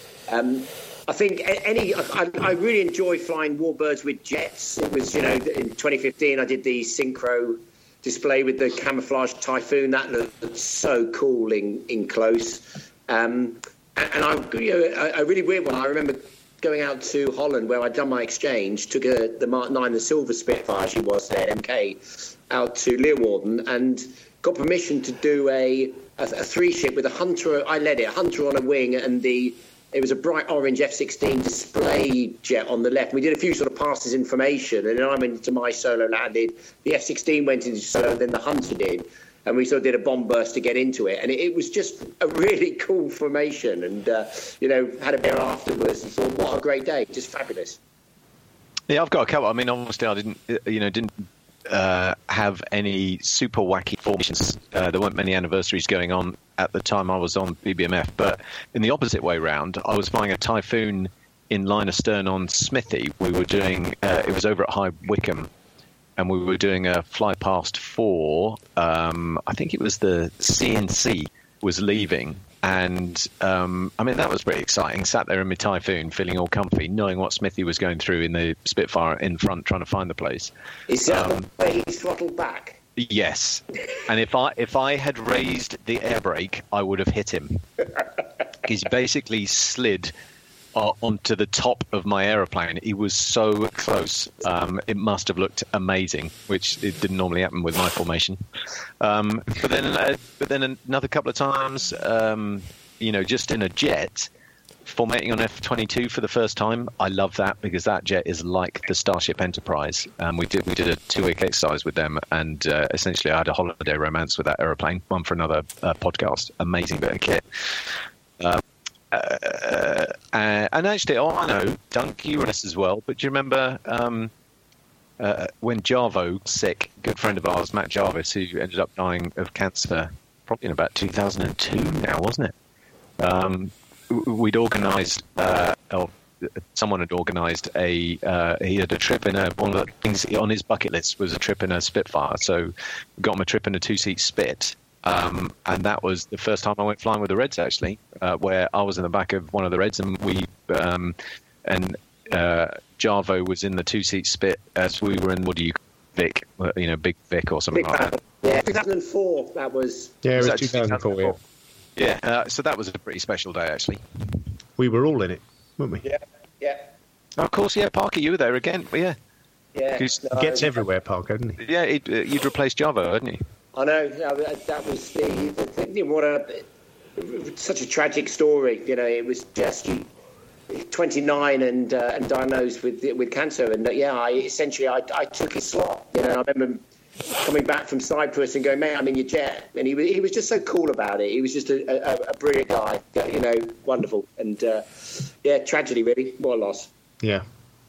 Um, I think any, I, I really enjoy flying Warbirds with jets. It was, you know, in twenty fifteen I did the synchro display with the camouflage Typhoon. That looked so cool in in close. Um, and, and I, you know, a, a really weird one. I remember going out to Holland where I'd done my exchange, took a, the Mark nine, the Silver Spitfire, she was there, M K, out to Leeuwarden, and got permission to do a, a, a three ship with a Hunter. I led it, a Hunter on a wing, and the it was a bright orange F sixteen display jet on the left. We did a few sort of passes information, and then I went into my solo, landed. The F sixteen went into solo, then the Hunter did. And we sort of did a bomb burst to get into it. And it, it was just a really cool formation. And, uh, you know, had a beer afterwards and thought, what a great day. Just fabulous. Yeah, I've got a couple. I mean, obviously, I didn't, you know, didn't uh, have any super wacky formations. Uh, there weren't many anniversaries going on at the time I was on B B M F. But in the opposite way round, I was flying a Typhoon in line astern on Smithy. We were doing, uh, it was over at High Wycombe. And we were doing a fly past for, um, I think it was the C N C was leaving. And, um, I mean, that was pretty exciting. Sat there in my Typhoon, feeling all comfy, knowing what Smithy was going through in the Spitfire in front, trying to find the place. Is that um, the way he throttled back? Yes. And if I if I had raised the air brake, I would have hit him. He's basically slid Uh, onto the top of my aeroplane. He was so close. Um, it must have looked amazing, which it didn't normally happen with my formation. Um, but then, uh, but then another couple of times, um, you know, just in a jet, formatting on F twenty-two for the first time. I love that because that jet is like the Starship Enterprise. Um, we did we did a two-week exercise with them, and uh, essentially I had a holiday romance with that aeroplane. One for another uh, podcast. Amazing bit of kit. Uh, Uh, uh, and actually, oh, I know, Dunk, you were this as well, but do you remember um, uh, when Jarvo was sick, a good friend of ours, Matt Jarvis, who ended up dying of cancer probably in about two thousand two now, wasn't it? Um, we'd organised, uh, or someone had organised a uh, he had a trip in a one of the things on his bucket list was a trip in a Spitfire, so got him a trip in a two-seat Spit. Um, and that was the first time I went flying with the Reds, actually, uh, where I was in the back of one of the Reds, and we um, and uh, Jarvo was in the two-seat Spit as we were in, what do you Vic, you know, Big Vic or something Big like that. Yeah, two thousand four. That was. Yeah, it was, was two thousand four. Yeah, yeah uh, so that was a pretty special day, actually. We were all in it, weren't we? Yeah, yeah. Of course, yeah, Parker, you were there again. Yeah, yeah. He no, gets everywhere, Parker, doesn't he? yeah, he'd, uh, you'd replaced Jarvo, hadn't you? I know that, that was the, the thing. What a such a tragic story. You know, it was just twenty-nine and uh, and diagnosed with with cancer, and uh, yeah, I essentially I, I took his slot. You know, I remember coming back from Cyprus and going, "Mate, I'm in your jet," and he was he was just so cool about it. He was just a, a, a brilliant guy. You know, wonderful, and uh, yeah, tragedy really. What a loss. Yeah,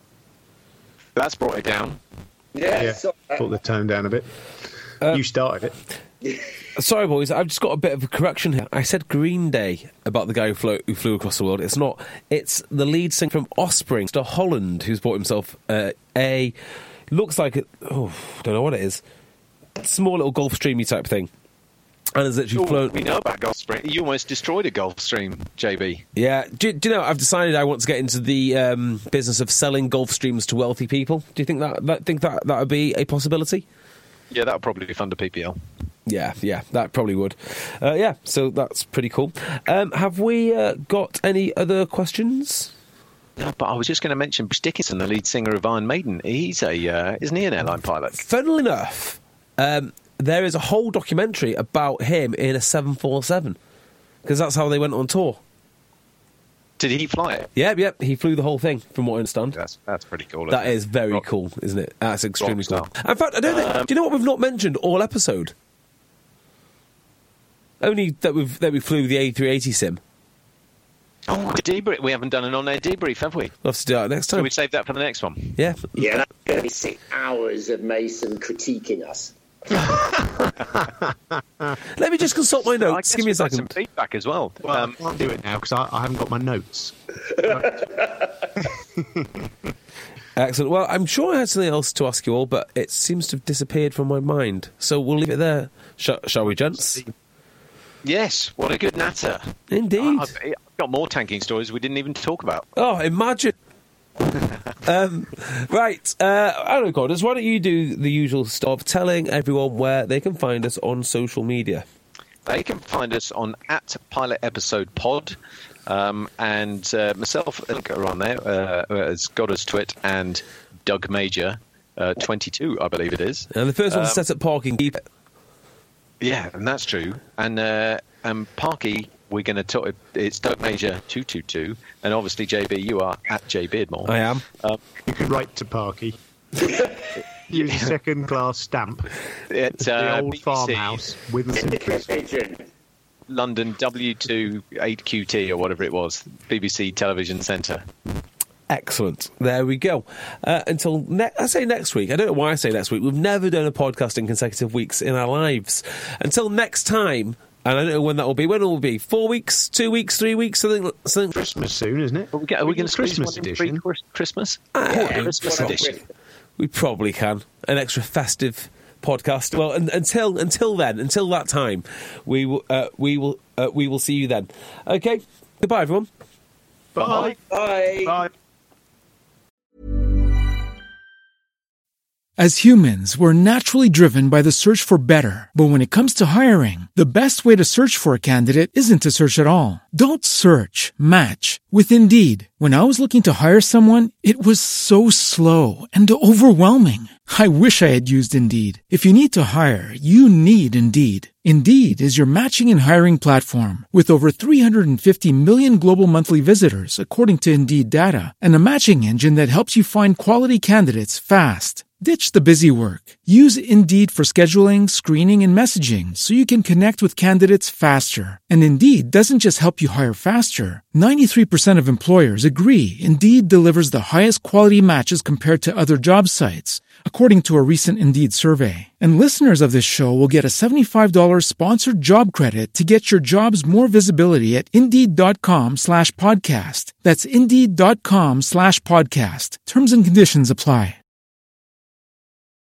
that's brought it down. Yeah, yeah. So, uh, Put the tone down a bit. Uh, you started it. Sorry, boys, I've just got a bit of a correction here. I said Green Day about the guy who flew, who flew across the world. It's not. It's the lead singer from Offspring, Mister Holland, who's bought himself uh, a... Looks like... A, oh, I don't know what it is. Small little Gulfstream-y type thing. And has actually Ooh, flown... We know about Gulfstream. You almost destroyed a Gulfstream, J B. Yeah. Do, do you know, I've decided I want to get into the um, business of selling Gulfstreams to wealthy people. Do you think that, that, think that, that would be a possibility? Yeah, that would probably fund a P P L. Yeah, yeah, that probably would. Uh, yeah, so that's pretty cool. Um, have we uh, got any other questions? No, but I was just going to mention Bruce Dickinson, the lead singer of Iron Maiden. He's a, uh, isn't he an airline pilot? Funnily enough, um, there is a whole documentary about him in a seven forty-seven, because that's how they went on tour. Did he fly it? Yep, yep, he flew the whole thing, from what I understand. That's that's pretty cool. That it? is very Rock, cool, isn't it? That's extremely cool. Rockstar. In fact, I don't think... Um, do you know what we've not mentioned all episode? Only that we've that we flew the A three eighty sim. Oh, the debrief. We haven't done an on-air debrief, have we? We'll have to do that next time. Can we save that for the next one? Yeah. Yeah, that's going to be six hours of Mason critiquing us. Let me just consult my notes. Give me a second. Some feedback as well. Well, um, I can't do it now because I, I haven't got my notes. Excellent. Well, I'm sure I had something else to ask you all, but it seems to have disappeared from my mind. So we'll leave it there. Sh- shall we, gents? Yes. What a good natter. Indeed. I've, I've got more tanking stories we didn't even talk about. Oh, imagine. um, right. Uh, I don't know, Gordon, why don't you do the usual stuff, telling everyone where they can find us on social media? They can find us on at Pilot Episode Pod. Um, and uh, myself are on there, uh, as Goddard's Twit and Doug Major, uh, twenty-two, I believe it is. And the first um, one's set at Parking Keep. Yeah, and that's true. And uh, and Parky, we're going to talk. It's Doug Major two two two, and obviously J B, you are at J Beardmore. I am. Um, you can write to Parky. Use a second class stamp. At the uh, old B B C, farmhouse with a London W two eight Q T or whatever it was, B B C Television Centre. Excellent. There we go. Uh, until ne- I say next week. I don't know why I say next week. We've never done a podcast in consecutive weeks in our lives. Until next time, and I don't know when that will be. When will it be? Four weeks? Two weeks? Three weeks? Something. something. Christmas soon, isn't it? Are we, are we going to Christmas edition? Christmas? Uh, yeah, Christmas edition. We probably can. An extra festive podcast. Well, un- until until then, until that time, we will uh, we will uh, we will see you then. Okay. Goodbye, everyone. Bye. Bye. Bye. As humans, we're naturally driven by the search for better. But when it comes to hiring, the best way to search for a candidate isn't to search at all. Don't search, match with Indeed. When I was looking to hire someone, it was so slow and overwhelming. I wish I had used Indeed. If you need to hire, you need Indeed. Indeed is your matching and hiring platform with over three hundred fifty million global monthly visitors, according to Indeed data, and a matching engine that helps you find quality candidates fast. Ditch the busy work. Use Indeed for scheduling, screening, and messaging so you can connect with candidates faster. And Indeed doesn't just help you hire faster. ninety-three percent of employers agree Indeed delivers the highest quality matches compared to other job sites, according to a recent Indeed survey. And listeners of this show will get a seventy-five dollars sponsored job credit to get your jobs more visibility at Indeed.com slash podcast. That's Indeed.com slash podcast. Terms and conditions apply.